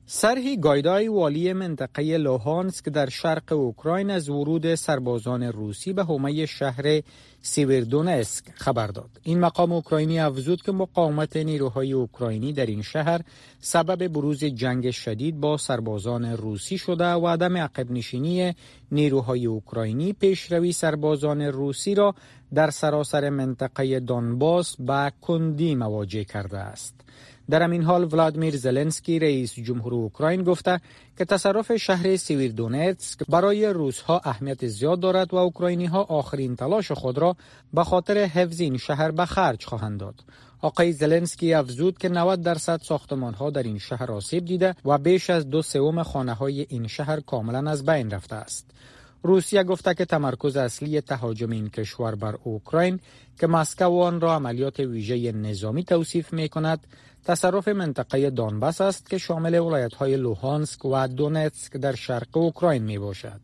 سرهی گایدای والی منطقه لوهانسک در شرق اوکراین از ورود سربازان روسی به حومه شهر سیویردونسک خبر داد. این مقام اوکراینی افزود که مقاومت نیروهای اوکراینی در این شهر سبب بروز جنگ شدید با سربازان روسی شده و عدم عقب نشینی نیروهای اوکراینی پیشروی سربازان روسی را در سراسر منطقه دونباس به کندی مواجه کرده است. در همین حال ولادیمیر زلنسکی رئیس جمهور اوکراین گفته که تصرف شهر سیویردونتسک برای روس‌ها اهمیت زیاد دارد و اوکراینی‌ها آخرین تلاش خود را به خاطر حفظ این شهر به خرج خواهند داد. آقای زلنسکی افزود که 90% ساختمان‌ها در این شهر آسیب دیده و بیش از 2/3 خانه‌های این شهر کاملا از بین رفته است. روسیه گفته که تمرکز اصلی تهاجم این کشور بر اوکراین که مسکو آن را عملیات ویژه نظامی توصیف می‌کند، تصرف منطقه دونباس است که شامل ولایت‌های لوهانسک و دونتسک در شرق اوکراین میباشد.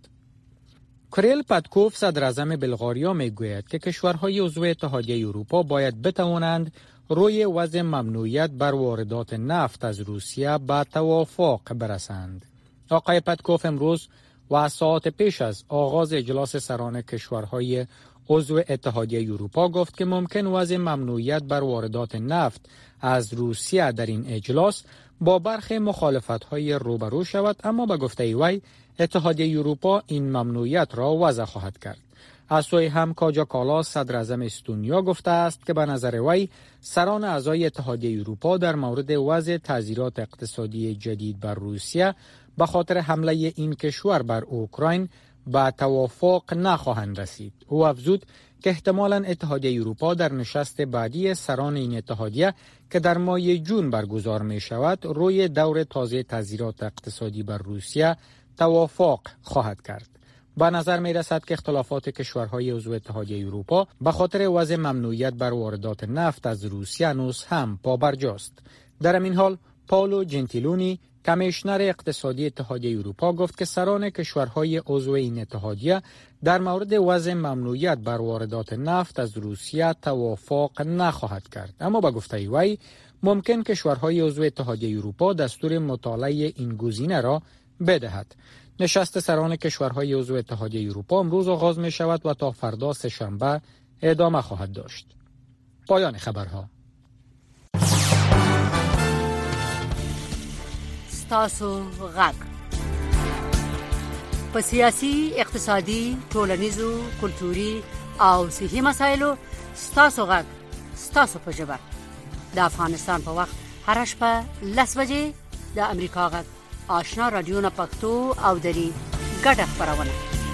کریل پاتکوف صدر اعظم بلغاریا میگوید که کشورهای عضو اتحادیه اروپا باید بتوانند روی وضع ممنوعیت بر واردات نفت از روسیه به توافق برسند. آقای پاتکوف امروز و ساعات پیش از آغاز اجلاس سران کشورهای عضو اتحادیه اروپا گفت که ممکن وضع ممنوعیت بر واردات نفت از روسیه در این اجلاس با برخی مخالفت‌های روبرو شود، اما به گفته وی اتحادیه اروپا این ممنوعیت را وضع خواهد کرد. از سوی هم کاجا کالاس صدر اعظم استونیا گفته است که به نظر وی سران اعضای اتحادیه اروپا در مورد وضع تعزیرات اقتصادی جدید بر روسیه به خاطر حمله این کشور بر اوکراین به توافق نخواهند رسید. او افزود که احتمالاً اتحادیه اروپا در نشست بعدی سران این اتحادیه که در ماه جون برگزار می شود روی دور تازه تعزیرات اقتصادی بر روسیه توافق خواهد کرد. به نظر می رسد که اختلافات کشورهای عضو اتحادیه اروپا به خاطر وضع ممنوعیت بر واردات نفت از روسیه هنوز هم پابرجاست. در همین حال پائولو جنتیلونی کمیشنر اقتصادی اتحادیه اروپا گفت که سران کشورهای عضو این اتحادیه در مورد وضع ممنوعیت بر واردات نفت از روسیه توافق نخواهد کرد، اما به گفته وی ممکن کشورهای عضو اتحادیه اروپا دستور مطالعه این گزینه را بدهد. نشست سران کشورهای عضو اتحادیه اروپا امروز آغاز می شود و تا فردا سه‌شنبه ادامه خواهد داشت. پایان خبرها. تاسو غږ په سیاسي، اقتصادي، ټولنیزو، کلتوري او صحي مسایلو تاسو غږ تاسو په ژبه د افغانستان په وخت هر شپه 10 بجې د امریکا غږ آشنا رادیو نه پښتو او دری ګډه خبرونه.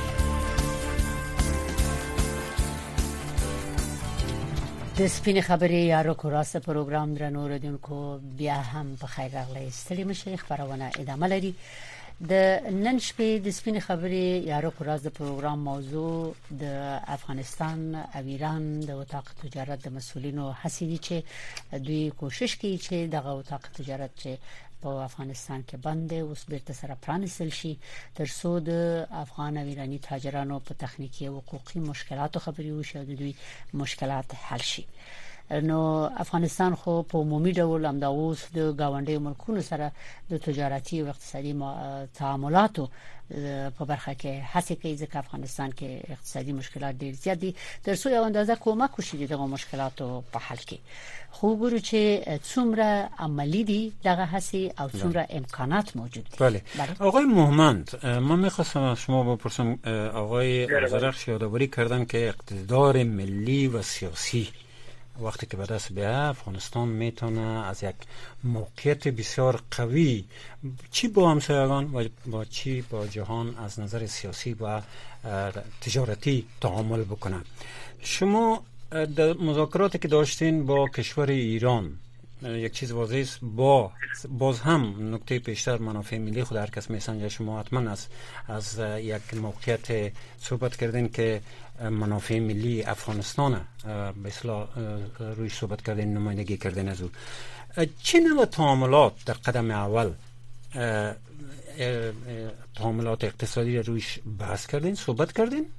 د سپینې خبرې یارو کو راسته پروګرام درنو ردونکو بیا هم په خیر راغلی. ستړي مشه خبرونه ادامه لري. د نن شپې د سپینې خبرې یارو کو راز د پروګرام موضوع د افغانستان او ایران د وثاق تجارت د مسولینو حسیدي چې دوی کوشش کوي چې دغه وثاق تجارت چې په افغانستان کې بند اوس بیرته سره پرانیستل شي ترڅو د افغان او ایرانی تاجرانو په تخنیکی او حقوقي مشکلاتو خبري وشي او د دوی مشکلات حل شي. نو افغانستان خو په عمومي ډول هم د اوس د گاونډي ملکونو سره د تجارتي او اقتصادي تعاملاتو په برخه کې هڅه کوي ځکه افغانستان کې اقتصادي مشکلات ډېر زیات دي ترڅو یو اندازه کومک وشي دغه مشکلاتو په حل کې. خو ګورو چې څومره عملی دي دغه هڅې او څومره امکانات موجود دي. بله. آقای مومند، من می‌خواستم از شما بپرسم، آقای زرخش یادآوری کردن که اقتدار ملی و سیاسی وقتی که به دست بیاد افغانستان میتونه از یک موقعیت بسیار قوی چی با همسایگان و با چی با جهان از نظر سیاسی و تجارتی تعامل بکنه. شما در مذاکراتی که داشتین با کشور ایران یک چیز واضح است، باز هم نکته پیشتر منافع ملی خود هر کس میسنجه. شما حتما از یک موقعیت صحبت کردین که منافع ملی افغانستان به اصطلاح روی صحبت کردین، نمایندگی کردین از او. چه نوع تعاملات در قدم اول تعاملات اقتصادی رویش بحث کردین، صحبت کردین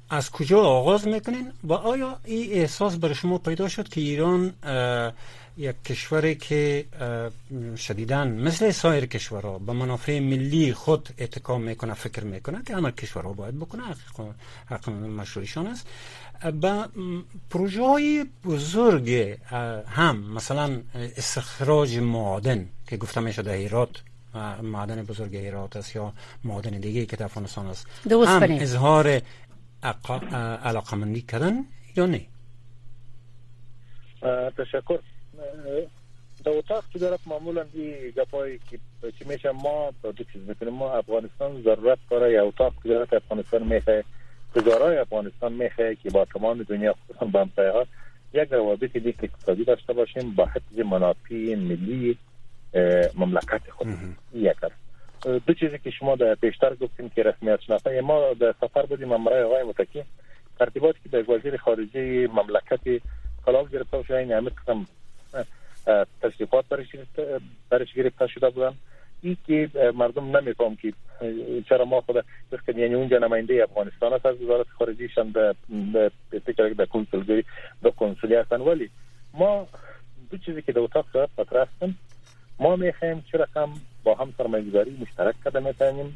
از کجا آغاز میکنین و آیا این احساس برای شما پیدا شد که ایران یک کشوری که شدیداً مثل سایر کشورها به منافع ملی خود اتکا میکنه، فکر میکنه که همه کشورها باید بکنه، حق مشروعیشان است، با پروژه های بزرگ هم مثلا استخراج معادن که گفته میشه در هرات معدن بزرگ هرات است یا معدن دیگه که در افغانستان است، هم اظهار علاقمندی کردن یا نه؟ تشکر. در اتاق که دارد معمولا این گپایی که میشه ما دو چیز میکنیم. ما افغانستان ضرورت داره یا اتاق که دارد افغانستان میخواه، تجارای افغانستان میخواه که با تمام دنیا خصوصا با همسایه‌ها یک روابط دیگه اقتصادی داشته باشیم با حفظ منافع ملی مملکت خود. یک است. دو چیزی که شما در پیشتر گفتیم که رسمیت شناسی، ما در سفر بودیم امرای آقای متکی، ترتیباتی که به وزیر خارجه مملکت کلام گرفته شده این همه قسم تشریفات برش گرفته شده بودن. این که مردم نمیفهم که چرا ما خود که یعنی اونجا نماینده افغانستان است از وزارت خارجهشان به فکر کنسولگری به کنسولی هستن، ولی ما دو چیزی که در اتاق دارد مطرح هستن. ما میخوایم چه رقم با هم سرمایه‌گذاری مشترک کرده میتونیم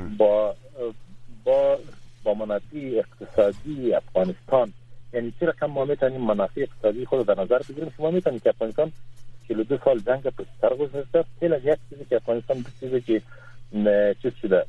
با منافع اقتصادی افغانستان، یعنی چه رقم ما میتونیم منافع اقتصادی خود در نظر بگیریم که ما میتونیم که افغانستان 42 سال جنگ پشت سر گذاشته، خیلی یک چیزی که افغانستان دو چیزی که چیز شده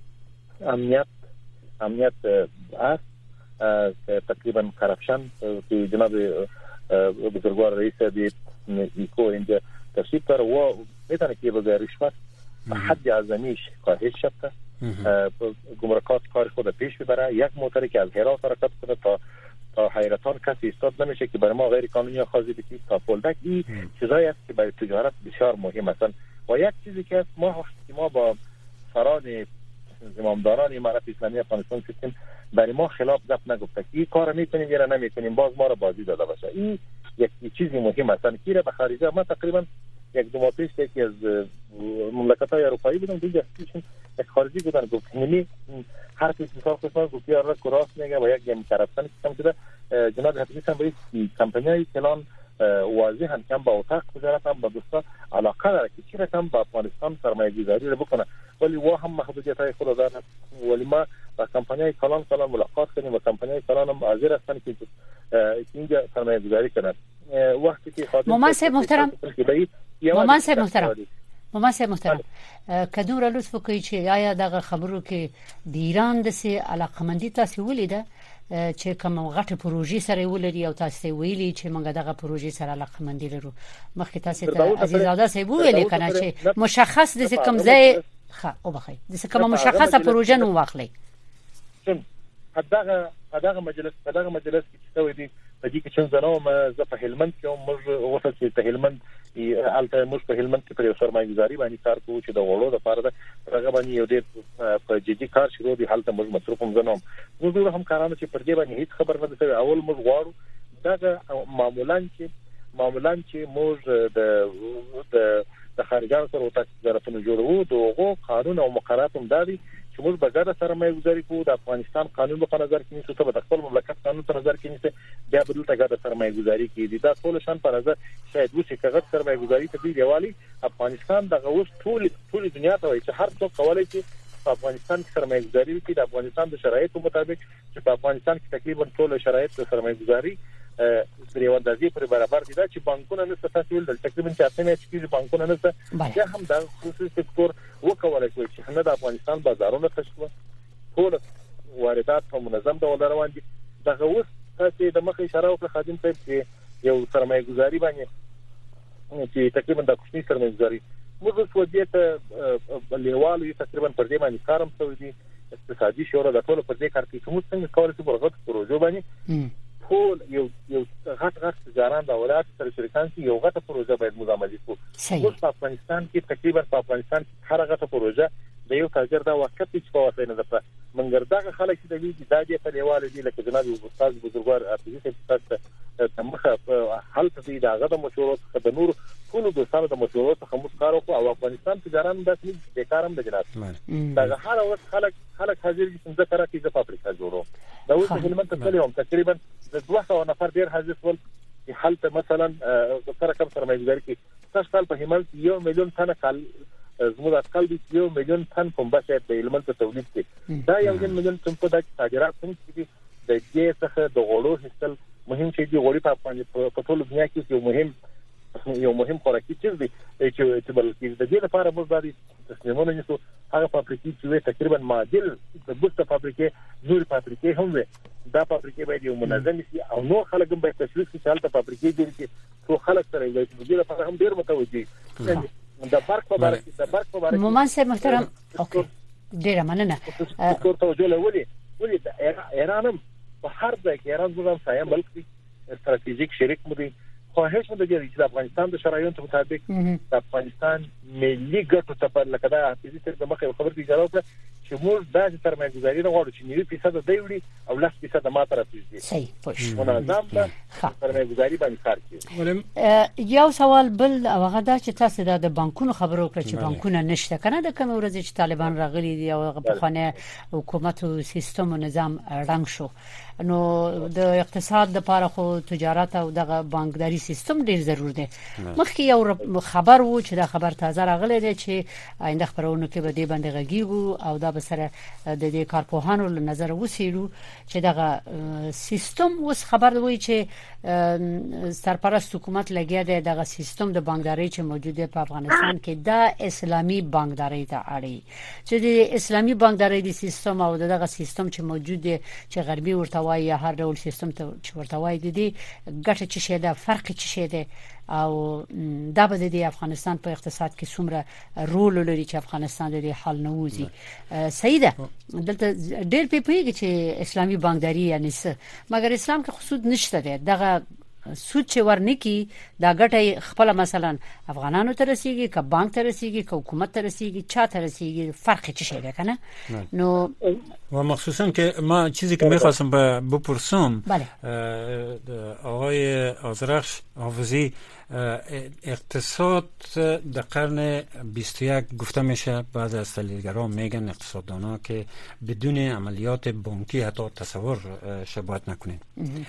امنیت است که تقریبا کرپشن که جناب بزرگوار رئیس ایکو اینجا تشریف داره و میتونه که به رشوت حد اعظمیش کاهش شده، گمرکات کار خود پیش ببره. یک موتری که از هرات حرکت کنه تا حیرتان کسی ایستاد نمیشه که برای ما غیر قانونی آخذی بکنید تا پولدک. این چیزایی است که برای تجارت بسیار مهم هستند. و یک چیزی که ما وقتی ما با سران زمامداران امارت اسلامی افغانستان سیستم برای ما خلاف گپ نگفته که این کار میکنیم یا نمیکنیم، باز ما را بازی داده باشه. این یک چیزی مهم است که به خارجه ما تقریبا یک دو ماه پیش یکی از مملکت‌های اروپایی بودم، دیگه یک خارجی بودن گفت نمی هر کسی مثال خودم گفت یا راست میگه و یک گیم کرپشن کم شده. جناب حفیظی هم به کمپانیای کلان واضح هم با اتاق وزارت هم با دوستا علاقه داره که چی رقم با افغانستان سرمایه‌گذاری رو بکنه، ولی وا هم محدودیت‌های خود داره. ولی ما با کمپانیای کلان ملاقات کردیم و کمپانیای کلان هم حاضر هستن که اینجا سرمایه‌گذاری کنند. وقتی که ممثل محترم کدوره لطف کوي چې آیا دغه خبرو کې د ایران د سي علاقمندي تاسو ولیده چې کوم غټه پروژې سره ولري او تاسو ویلي چې موږ دغه پروژې سره علاقمندي لرو. مخکې تاسو ته عزیزاده صاحب ویلي کنه چې مشخص د کوم ځای او بخای د کوم مشخصه پروژه نو واخلي. هغه مجلس کې څه وي دي په دې کې چې زنو زه په هلمند کې موږ وصل چې په هلمند البته موږ په هلمند کې پر سرمایه‌گذاري باندې کار کوو چې د وړو د لپاره هغه باندې یو ډېر په جدي کار شروع دي. حالت موږ مصروف هم زنو موږ هم کارانو چې پر دې باندې هیڅ خبر نه ده. اول موږ غواړو دا معمولاً چې موږ د خارجانو سره وتاکدارتونه جوړو دغه قانون او مقررات هم دادي چې موږ به ګډه سرمایه‌گذاري کوو. د افغانستان قانون په نظر کې نیسو، ته د خپل مملکت قانون په نظر کې نیسه، بیا به دلته ګډه سرمایه‌گذاري کیږي. دا ټول شان په نظر شاید وشي کغه سرمایه‌گذاري ته دی دیوالي افغانستان دغه اوس ټول دنیا ته وایي چې هر څوک کولای شي په افغانستان کې سرمایه‌گذاري وکړي. د افغانستان د شرایطو مطابق چې په افغانستان کې تقریبا ټول شرایط د سرمایه‌گذاري درې اندازې پر برابر دي. دا چې بانکونه نه ستاسو د تقریبا 4 چې بانکونه نه ست یا هم د خصوصي سکتور وکولای شي چې نه د افغانستان بازارونه تشکیل ټول واردات په منظم ډول روان دي. دغه اوس تاسو د مخې اشاره وکړه خادم صاحب چې یو سرمایه‌گذاري باندې چې تقریبا د کوچني سرمایه‌گذاري موږ څه دې ته لیوالو تقریبا پر دې باندې کارم شوی دي. اقتصادي شورا د ټول پر دې کار کوي چې موږ څنګه کولای شو ورغت پروژه باندې ټول یو غټ تجاران د ولایت سره شریکان شي. یو غټه پروژه باید موږ عملي کړو. اوس په افغانستان کې تقریبا هر غټه پروژه د یو تاجر دا وخت چې په واسطه نه ده منګر دغه خلک چې د دې د دې په لیواله دي لکه جناب استاد بزرګوار اپوزیشن استاد تمخه حل ته دغه د مشورو څخه د نور ټول د سره د مشورو څخه مسکار او افغانستان تجاران د بیکارم د جناب دغه هر وخت خلک حاضر دي چې ځکه راکې د افریقا جوړو دا اوس هلمند ته تللی تقریبا 200 نفر ډیر حاضر ول چې حالت مثلا سره کم سرمایه‌ګذاري کې تاسو کال په هلمند 1 میلیون ټن کال زموږ اټکل دي 1 میلیون ټن پنبه چې د هلمند ته تولید کړي دا 1 میلیون ټن په دغه صادرات هم چې د دې څخه د غوړو هیڅ مهم شي دی غوړي په ټول دنیا کې یو مهم خوراکي چیز دی چې بلکې د دې لپاره موږ باندې تصمیمونه نیسو هغه فابریکې چې تقریبا معادل د بوسته فابریکې نور فابریکې هم وي دا فابریکې باید یو منظم شي او نو خلک هم باید تشویق شي چې هلته فابریکې دي چې ټول خلک سره یو د دې لپاره هم ډیر متوجي دا فرق په باره کې مومن صاحب محترم اوکې ډیر مننه ټول توجه لولي د ایران په هر ځای کې ایران زموږ سایم ملک دی استراتیژیک شریک مو دی خواهش مده چې د افغانستان د شرایطو مطابق د افغانستان ملي ګټو ته په لکه دا حافظي تر مخه خبر دي اجازه وکړه چې موږ د سرمایه‌ګذاري غواړو چې 90% دی وړي او 10% ماته راځي صحیح پوه منظم سرمایه‌ګذاري باندې کار کوي یو سوال بل هغه دا چې تاسو د بانکونو خبرو کړئ چې بانکونه نشته کنه د کوم ورځ چې طالبان راغلي دي او په خانه حکومت او سیستم او نظام رنګ شو نو د اقتصاد لپاره خو تجارت او د بانکداري سیستم ډیر ضروري دی مخکې یو خبر وو چې دا خبر تازه راغلی دی چې آینده خبرونه کې به دې باندې غږیږي او دا به سره د دې کارپوهانو له نظر وسیلو چې دا سیستم اوس خبر وي چې سرپرست حکومت لګیا دی د سیستم د بانکداري چې موجود دی په افغانستان کې دا اسلامي بانکداري ته اړي چې د اسلامي بانکداري د سیستم او دغه سیستم چې موجود دی چې غربي ورته یا هر ډول سیستم ته چې ورته وایي دي ګټه چې شه ده فرق چې شه ده او دا به د افغانستان په اقتصاد کې څومره رول لري چې افغانستان د حال نووزي سیده دلته ډېر پیږي چې اسلامي بانکداري یعنی څه مګر اسلام کې خصوص نشته ده دغه سود چې ورنکي دا ګټه خپل مثلا افغانانو ته رسیږي که بانک ته رسیږي که حکومت ته رسیږي چا ته رسیږي فرق چی شي کنه نو و مخصوصا که ما چیزی که می‌خواستم بپرسم آقای آذرخش حافظی اقتصاد در قرن 21 گفته میشه بعضی از تحلیلگران میگن اقتصاددانا که بدون عملیات بانکی حتی تصور شباهت نکنین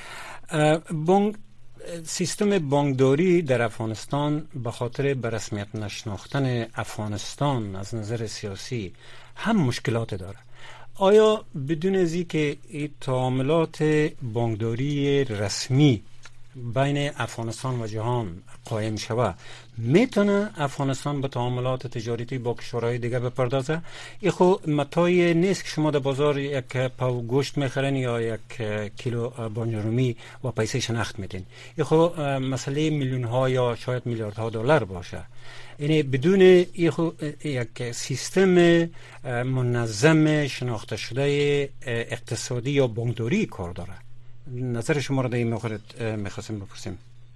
سیستم بانکداری در افغانستان به خاطر به رسمیت نشناختن افغانستان از نظر سیاسی هم مشکلات داره. آیا بدون از اینکه این تعاملات بانکداری رسمی بین افغانستان و جهان قائم شود میتونه افغانستان به تعاملات تجارتی با کشورهای دیگه بپردازه؟ این خب متای نیست که شما در بازار یک پاو گوشت میخرین یا یک کیلو بانجرومی و پیسه شناخت میدین. این خب مسئله میلیون ها یا شاید میلیاردها دلار باشه. یعنی بدون یک سیستم منظم شناخته شده اقتصادی یا بانکداری کار داره. نظر شما را در این مورد میخواستم بپرسیم.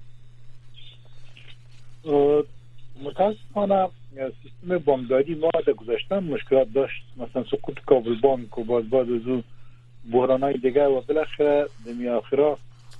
متاسفانه سیستم بانکداری ما در گذشته مشکلات داشت، مثلا سقوط کابل بانک و بعد از او بحران‌های دیگه و بالاخره در آخرا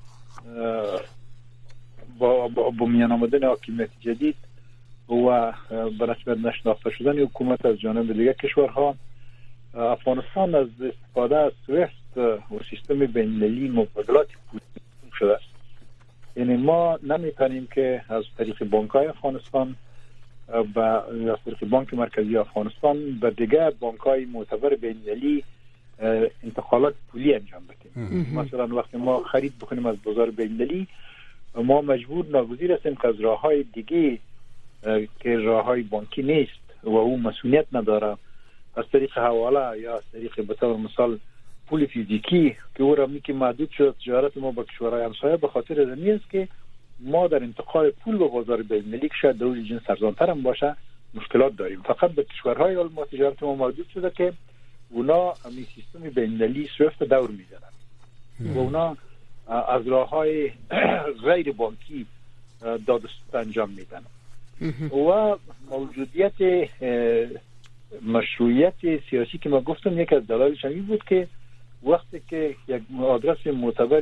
با میان آمدن حاکمیت جدید و به رسمیت نشناخته شدن حکومت از جانب دیگه کشورها افغانستان از استفاده از سویفت و سیستم بین‌المللی مبادلات پولی شده. یعنی ما نمیتونیم که از طریق بانک‌های افغانستان و از طریق بانک مرکزی افغانستان به دیگه بانک‌های معتبر بین‌المللی انتقالات پولی انجام بدیم. مثلا وقتی ما خرید بکنیم از بازار بین‌المللی ما مجبور ناگزیر هستیم که از راه‌های دیگه که راه‌های بانکی نیست و او مسئولیت نداره از طریق حواله یا از طریق به طور مثال پول فیزیکی که او را میگه محدود شد تجارت ما با کشورهای همسایه به خاطر این است که ما در انتقال پول به بازار بین‌المللی که شاید دولت جنس ارزان‌تر هم باشه مشکلات داریم. فقط به کشورهای ما تجارت ما محدود شده که اونا همین سیستم بین‌المللی سویفت دور میزنن و اونا از راه‌های غیر بانکی دادرسی انجام میدن و موجودیت مشروعیت سیاسی که ما گفتم یک از دلایلش این بود که وقتی که یک آدرس معتبر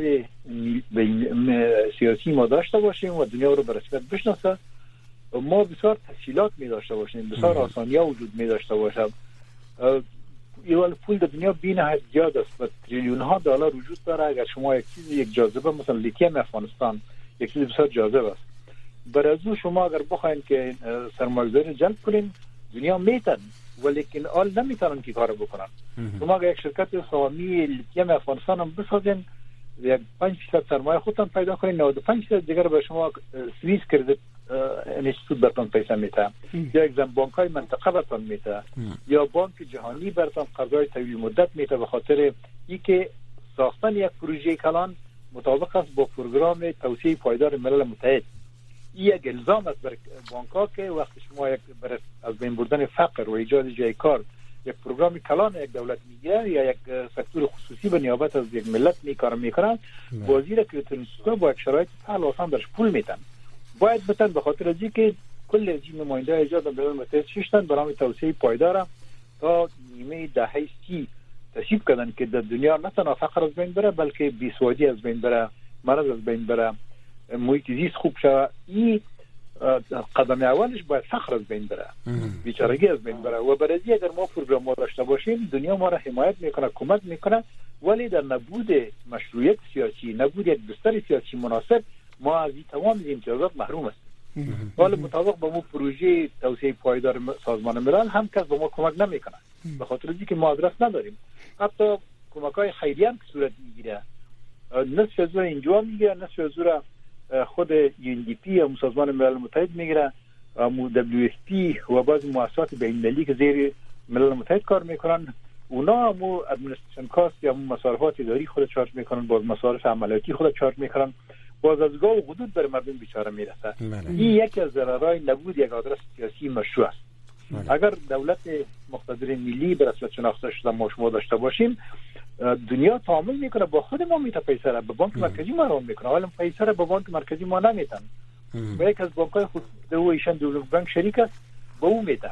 سیاسی ما داشته باشیم و دنیا رو به رسمیت بشناسه ما بسیار تسهیلات می داشته باشیم، بسیار آسانی‌ها وجود می داشته باشه. یه پول در دنیا بی‌نهایت زیاد است و تریلیون ها دلار وجود داره. اگر شما یک جاذبه مثلا لیتیم افغانستان یک چیز بسیار جاذب است، برای شما اگر بخواید که سرمایه‌گذاری جلب کنین دنیا میتن ولیکن آل نمیتونن که کارو بکنن. شما اگر یک شرکت سهامی لیتیم افغانستان هم بسازین، یک 5% سرمایه خودتان پیدا کنین، 95% دیگر به شما سوئیس کردیت انستیتوت براتون پیسه میده، یا یک بانک‌های منطقه براتون میده، یا بانک جهانی براتون قرضای طویل مدت میده به خاطر اینکه ساختن یک پروژه کلان مطابق است با پروگرام توسعه پایدار ملل متحد. این یک الزام است بر بانک‌ها که وقتی شما یک از بین بردن فقر و ایجاد جای کار یک پروگرام کلان یک دولت میگیره یا یک سکتور خصوصی به نیابت از یک ملت کار میکنن، بازی را که تونستن با یک شرایط سهل آسان درش پول میتن باید بتن، به خاطر از اینکه کل از نماینده ایجاد ملل متحد ششتن برای توسعه پایدار تا نیمه دهه 30 تصویب کردن که در دنیا نه تنها فقر از بین بره بلکه بیسوادی از بین بره، مرض از بین بره، محیط زیست خوب شود. این قدم اولش باید فقر از بین بره، بیچارگی از بین بره و برای اگر ما پروگرام ما داشته باشیم دنیا ما را حمایت میکنه، کمک میکنه، ولی در نبود مشروعیت سیاسی، نبود یک بستر سیاسی مناسب ما از تمام امتیازات محروم هستیم. حالا مطابق با ما پروژه توسعه پایدار سازمان ملل هم کس به ما کمک نمیکنه به خاطر اینکه ما آدرس نداریم. حتی کمک‌های خیریه هم که صورت میگیره نصف از اون اینجا میگیره، نصف از اون خود UNDP یا سازمان ملل متحد میگیره، WFP و بعضی مؤسسات بین‌المللی که زیر ملل متحد کار میکنن، اونا هم ادمنستریشن کاست یا مصارفات اداری خود چارج میکنن، باز مصارف عملیاتی خود چارج میکنن، باز از گاه و حدود بر مردم بیچاره میرسه. این یکی از ضررهای نبود یک آدرس سیاسی مشروع است. اگر دولت مقتدر ملی به رسمیت شناخته شده ما شما داشته باشیم، دنیا تعامل میکنه با خود ما، میته پیسه را به بانک مرکزی ما روان میکنه، ولی پیسه را به بانک مرکزی ما نمیتن. و یک از بانک‌های خود و ایشان دولت بانک شریک است با او میتن.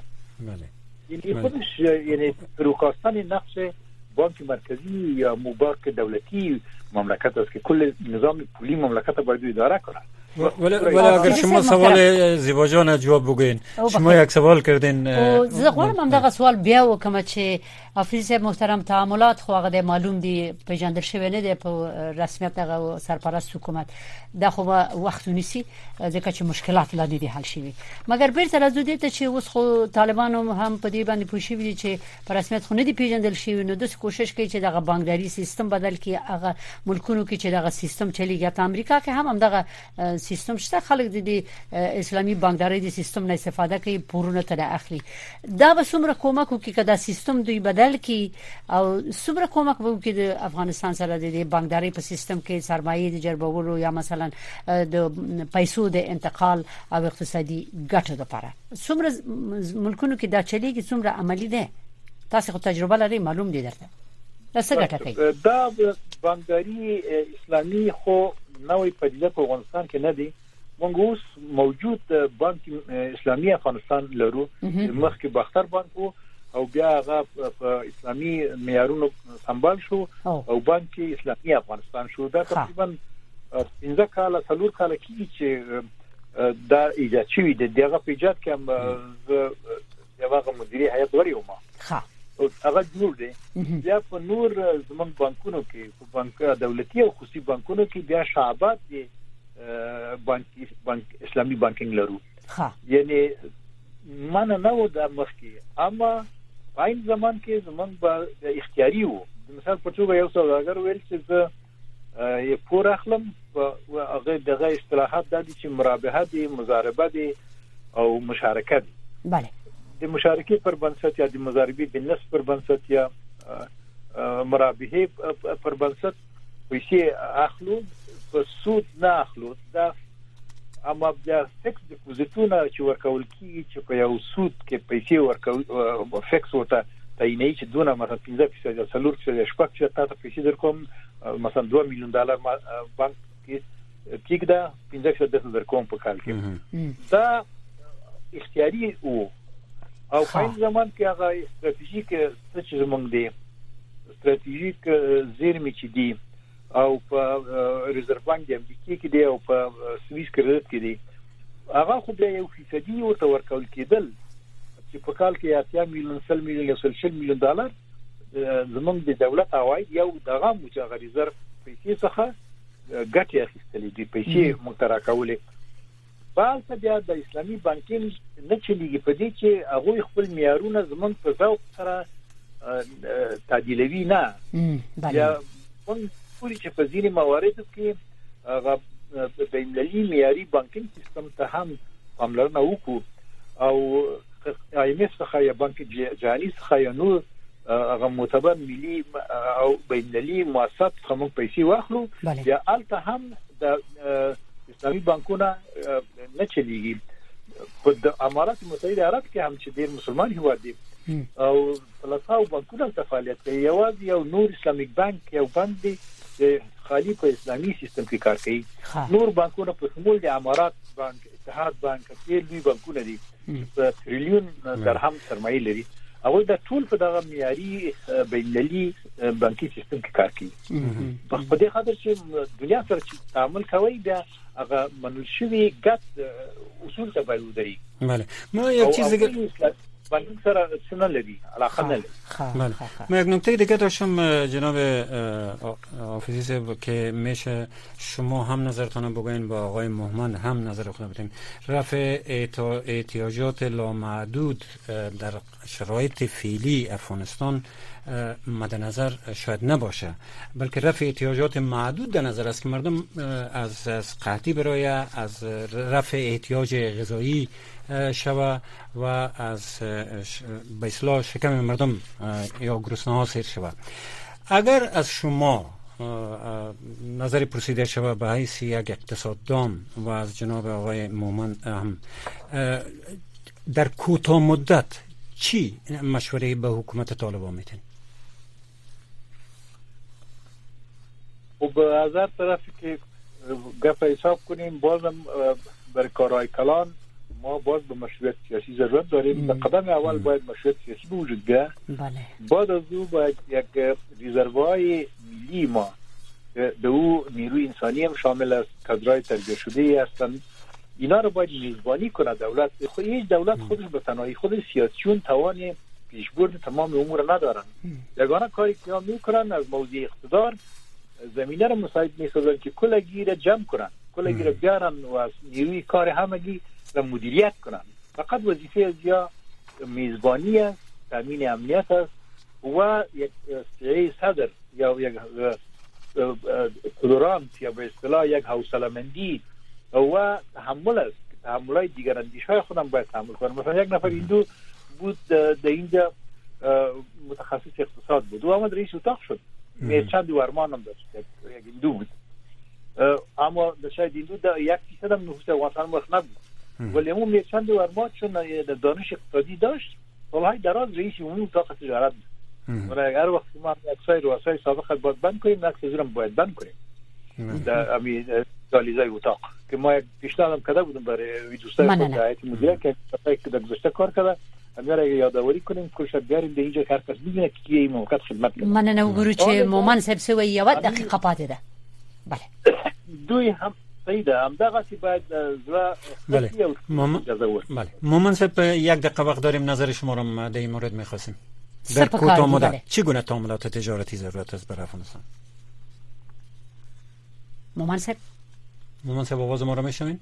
یعنی خودش یعنی فروخواستن نقش بانک مرکزی یا بانک دولتی مملکت است که کل نظام پولی مملکت باید اداره کنه. ولی اگر شما سوال زیبا جان جواب بگین، شما یک سوال کردین. زه غواړم همدغه سوال بیا وکم چې افیس محترم تعاملات خو هغه معلوم دي پیژندل شوی نه دی په رسمیت دغه سرپرست حکومت دا خو وخت ونیسي ځکه چې مشکلات لا دي حل شي. مګر بیرته راځو دي ته چې اوس خو طالبانو هم په دې باندې پوښي دي چې په رسمیت خو نه دي پیژندل شوی، نو د کوشش کوي چې دغه بانکداري سیستم بدل کړي، هغه ملکونو کې چې دغه سیستم چلیږي. ته امریکا کې هم دغه سیستم شته، خلک د اسلامي بانکداري د سیستم نه استفاده کوي، پورونه تر اخلي. دا به څومره کومک وکړي کدا سیستم دوی بدل کی او څومره کومک وکړي د افغانستان سره د بانکداري په سیستم کې سرمایه د جلبولو یا مثلا د پیسو د انتقال او اقتصادي ګټو لپاره څومره ملکونو کې دا چلیږي، څومره عملی ده؟ تاسو خو تجربه لرئ، معلوم دي درته دا څه ګټه کوي. دا بانکداري اسلامي خو نوې پدیده په افغانستان کې نه دی. موږ اوس موجود بانک اسلامي افغانستان لرو، مخکې باختر بانک او بیا هغه په اسلامي معیارونو سمبال شو او بانک اسلامي افغانستان شو. دا تقریبا 15 کال څلور کال کې چې دا ایجاد شوی دی. دغه په ایجاد کې هم یوه مدیری هیئت غړی وم. هغه جوړ دی. بیا په نور زمونږ بانکونو کې، په بانک دولتي او خصوصي بانکونو کې بیا شعبات دي بانک اسلامي بانکینګ لرو. یعنی معنی نه و د مخکې، اما په این زمان کې زمونږ به اختیاري وو. مثال په توګه یو سوداګر ویل چې زه یې پور اخلم او هغه دغه اصطلاحات د چې مرابحه دي، مضاربه دي او مشارکه دي. بله، د مشارکه پر بنسټ یا د مضاربه د نسب پر بنسټ یا مرابحه پر بنسټ پیسې اخلو، په سود نه اخلو. دا اما بیا فکس ډیپوزیټونه چې ورکول کیږي چې په یو سود کې پیسې ورکول فکس ورته تعیني چې دونه مثلا 15% یا 4% شپږ چې تاسو پیسې درکوم، مثلا $2 میلیون بانک کې کېږي 15% درکوم په کال کې. دا اختیاري وو او په این زمان کې هغه استراتیژیک څه چې زمونږ دی، استراتیژیک زیرمې چې دي او په ریزرو بانک د امریکا کې دی او په سوئیس کریډټ کې دی، هغه خو بیا 1% ورته ورکول کېدل چې په کال کې $80 میلیون $100 میلیون $100 میلیون زمونږ د دولت عواید یو دغه مجاغ ریزرو پیسې څخه ګټه اخیستلې دي، پیسې متراکولې. بالته بیا د اسلامي بانکین نه چلیږي په دې چې هغه خپل معیارونه زمونږ په ذوق سره تعدیلوي نه. یا موږ پوری چې په ځینې مواردو کې هغه د ملي معیاري بانکینګ سیستم ته هم پاملرنه وکړو او IMF څخه یا بانک جهاني څخه یا نور هغه معتبر ملي او بین‌المللي مؤسسات څخه موږ پیسې واخلو. یا الته هم د اسلامي بانکونه نه چلیږي. په امارات متحده عرب کې هم چې ډېر مسلمان هیواد دي او فلسفه بانکونه فعالیت کوي، یوازې یو نور اسلامیک بانک یو بانک دی چې خالی په اسلامي سیستم کې کار کوي. نور بانکونه په شمول د امارات بانک، اتحاد بانک، ټول لوی بانکونه دي په تریلیون درهم سرمایه لري. او دا ټول په دغه معیاري بین‌المللي بانکي سیستم کې کار کوي. په دې خاطر چې دنیا سره چې تعامل کوي دا هغه منل شوی ګټ اصول ته باید ودري. بله ما یک چیز دیگه بانک سره څه لري علاقه نه لري. بله ما یک نکته دیگه داشتم جناب آفیزی که میشه شما هم نظرتان بگوین با آقای مومن هم نظر خود بدین. رفع احتیاجات لامحدود در شرایط فعلی افغانستان مد نظر شاید نباشه، بلکه رفع احتیاجات محدود در نظر است که مردم از قحطی برای از رفع احتیاج غذایی شوه و از به اصطلاح شکم مردم یا گرسنه ها سیر شوه. اگر از شما نظری پرسیده شوه به حیث یک اقتصاددان و از جناب آقای مومن هم در کوتاه مدت چی مشوره به حکومت طالبان میتین؟ و به هزار طرفی که گپ حساب کنیم بازم بر کارهای کلان ما باز به مشروعیت سیاسی ضرورت داریم. در قدم اول باید مشروعیت سیاسی به وجود بیاد. بعد از او باید یک رزروهای ملی ما به او نیروی انسانی هم شامل است، کادرهای تربیت شده هستند، اینا رو باید میزبانی کنه دولت. هیچ دولت خودش به تنهایی خود سیاسیون توان پیشبرد تمام امور ندارن. یگانه کاری که ها میکنن از موضوع اقتدار زمینه رو مساعد میسازن که کلگی رو جمع کنن، کلگی رو بیارن و از نیروی کار همگی رو مدیریت کنن. فقط وظیفه از یا میزبانی است، تامین امنیت است و یک سعی صدر یا یک تولرانس یا به اصطلاح یک حوصله‌مندی و تحمل است. تحملای دیگر اندیش‌های خودم باید تحمل کنم. مثلا یک نفر هندو بود در اینجا متخصص اقتصاد بود و آمد رئیس اتاق شد. میرچند ورمان هم داشت، یک هندو بود، اما شاید هندو در 1% هم نفوس افغانستان وقت نبود، ولی اون میرچند ورمان چون دانش اقتصادی داشت سالهای دراز رئیس عمومی اتاق تجارت بود. و هر وقت ما اکثر رؤسای سابق باید بند کنیم، نقص زورم باید بند کنیم در امی دالیزای اتاق که ما یک پیشنهادم کرده بودم برای دوستای خود در هیئت مدیره که در گذشته کار کرده. اگر یادآوری کنیم که شاید بیاریم به اینجا هر کس ببینه که این موقع خدمت کنه. من نوګورو چې مومن صاحب سوی یو دقیقه پاتې ده. بله دوی هم سیده هم دغه سی باید زړه بله مومن صاحب یک دقیقه وقت داریم، نظر شما رو در این مورد می‌خواستیم. در کوتاه مدت چگونه تعاملات تجارتی ضرورت است برای افغانستان؟ مومن صاحب آواز ما رو میشنوین؟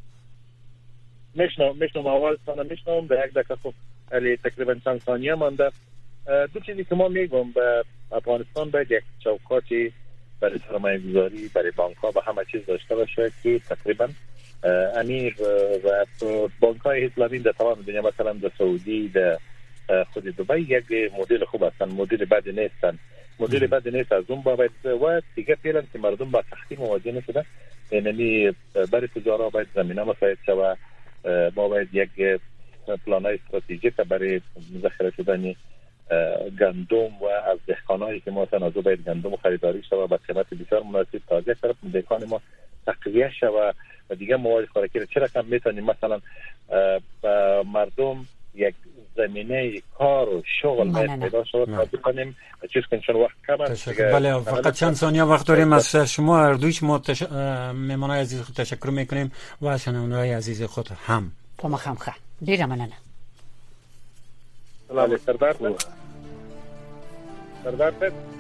میشنم آوازتان میشنم. به یک دقیقه خب علی تقریبا چند ثانیه مانده. دو چیزی که ما میگم به افغانستان باید یک چوکاتی برای سرمایه گذاری برای بانک ها و همه چیز داشته باشه که تقریبا امیر و بانک های اسلامی در تمام دنیا مثلا در سعودی در خود دبی یک مدل خوب هستن، مدل بد نیستن. مدل بد نیست از اون باید و دیگه فعلا که مردم با سختی مواجه نشدن، یعنی برای تجارت باید زمینه مساعد شود. ما باید یک پلانای استراتژیک برای ذخیره شدن گندم و از دهقانایی که ما تنازع باید گندم خریداری شود با قیمت بسیار مناسب تا یک طرف دهقان ما تقویه شود و دیگه مواد خوراکی را چرا کم میتونیم مثلا مردم یک زمینه کار و شغل باید پیدا شود تا بکنیم چیز کنیم چون وقت کم است. بله فقط چند ثانیه وقت داریم. از شما هر دوی شما مهمانای عزیز خود تشکر میکنیم و از شنونده‌های عزیز خود هم پمخمخه ډیره مننه. الله سردار سردار صاحب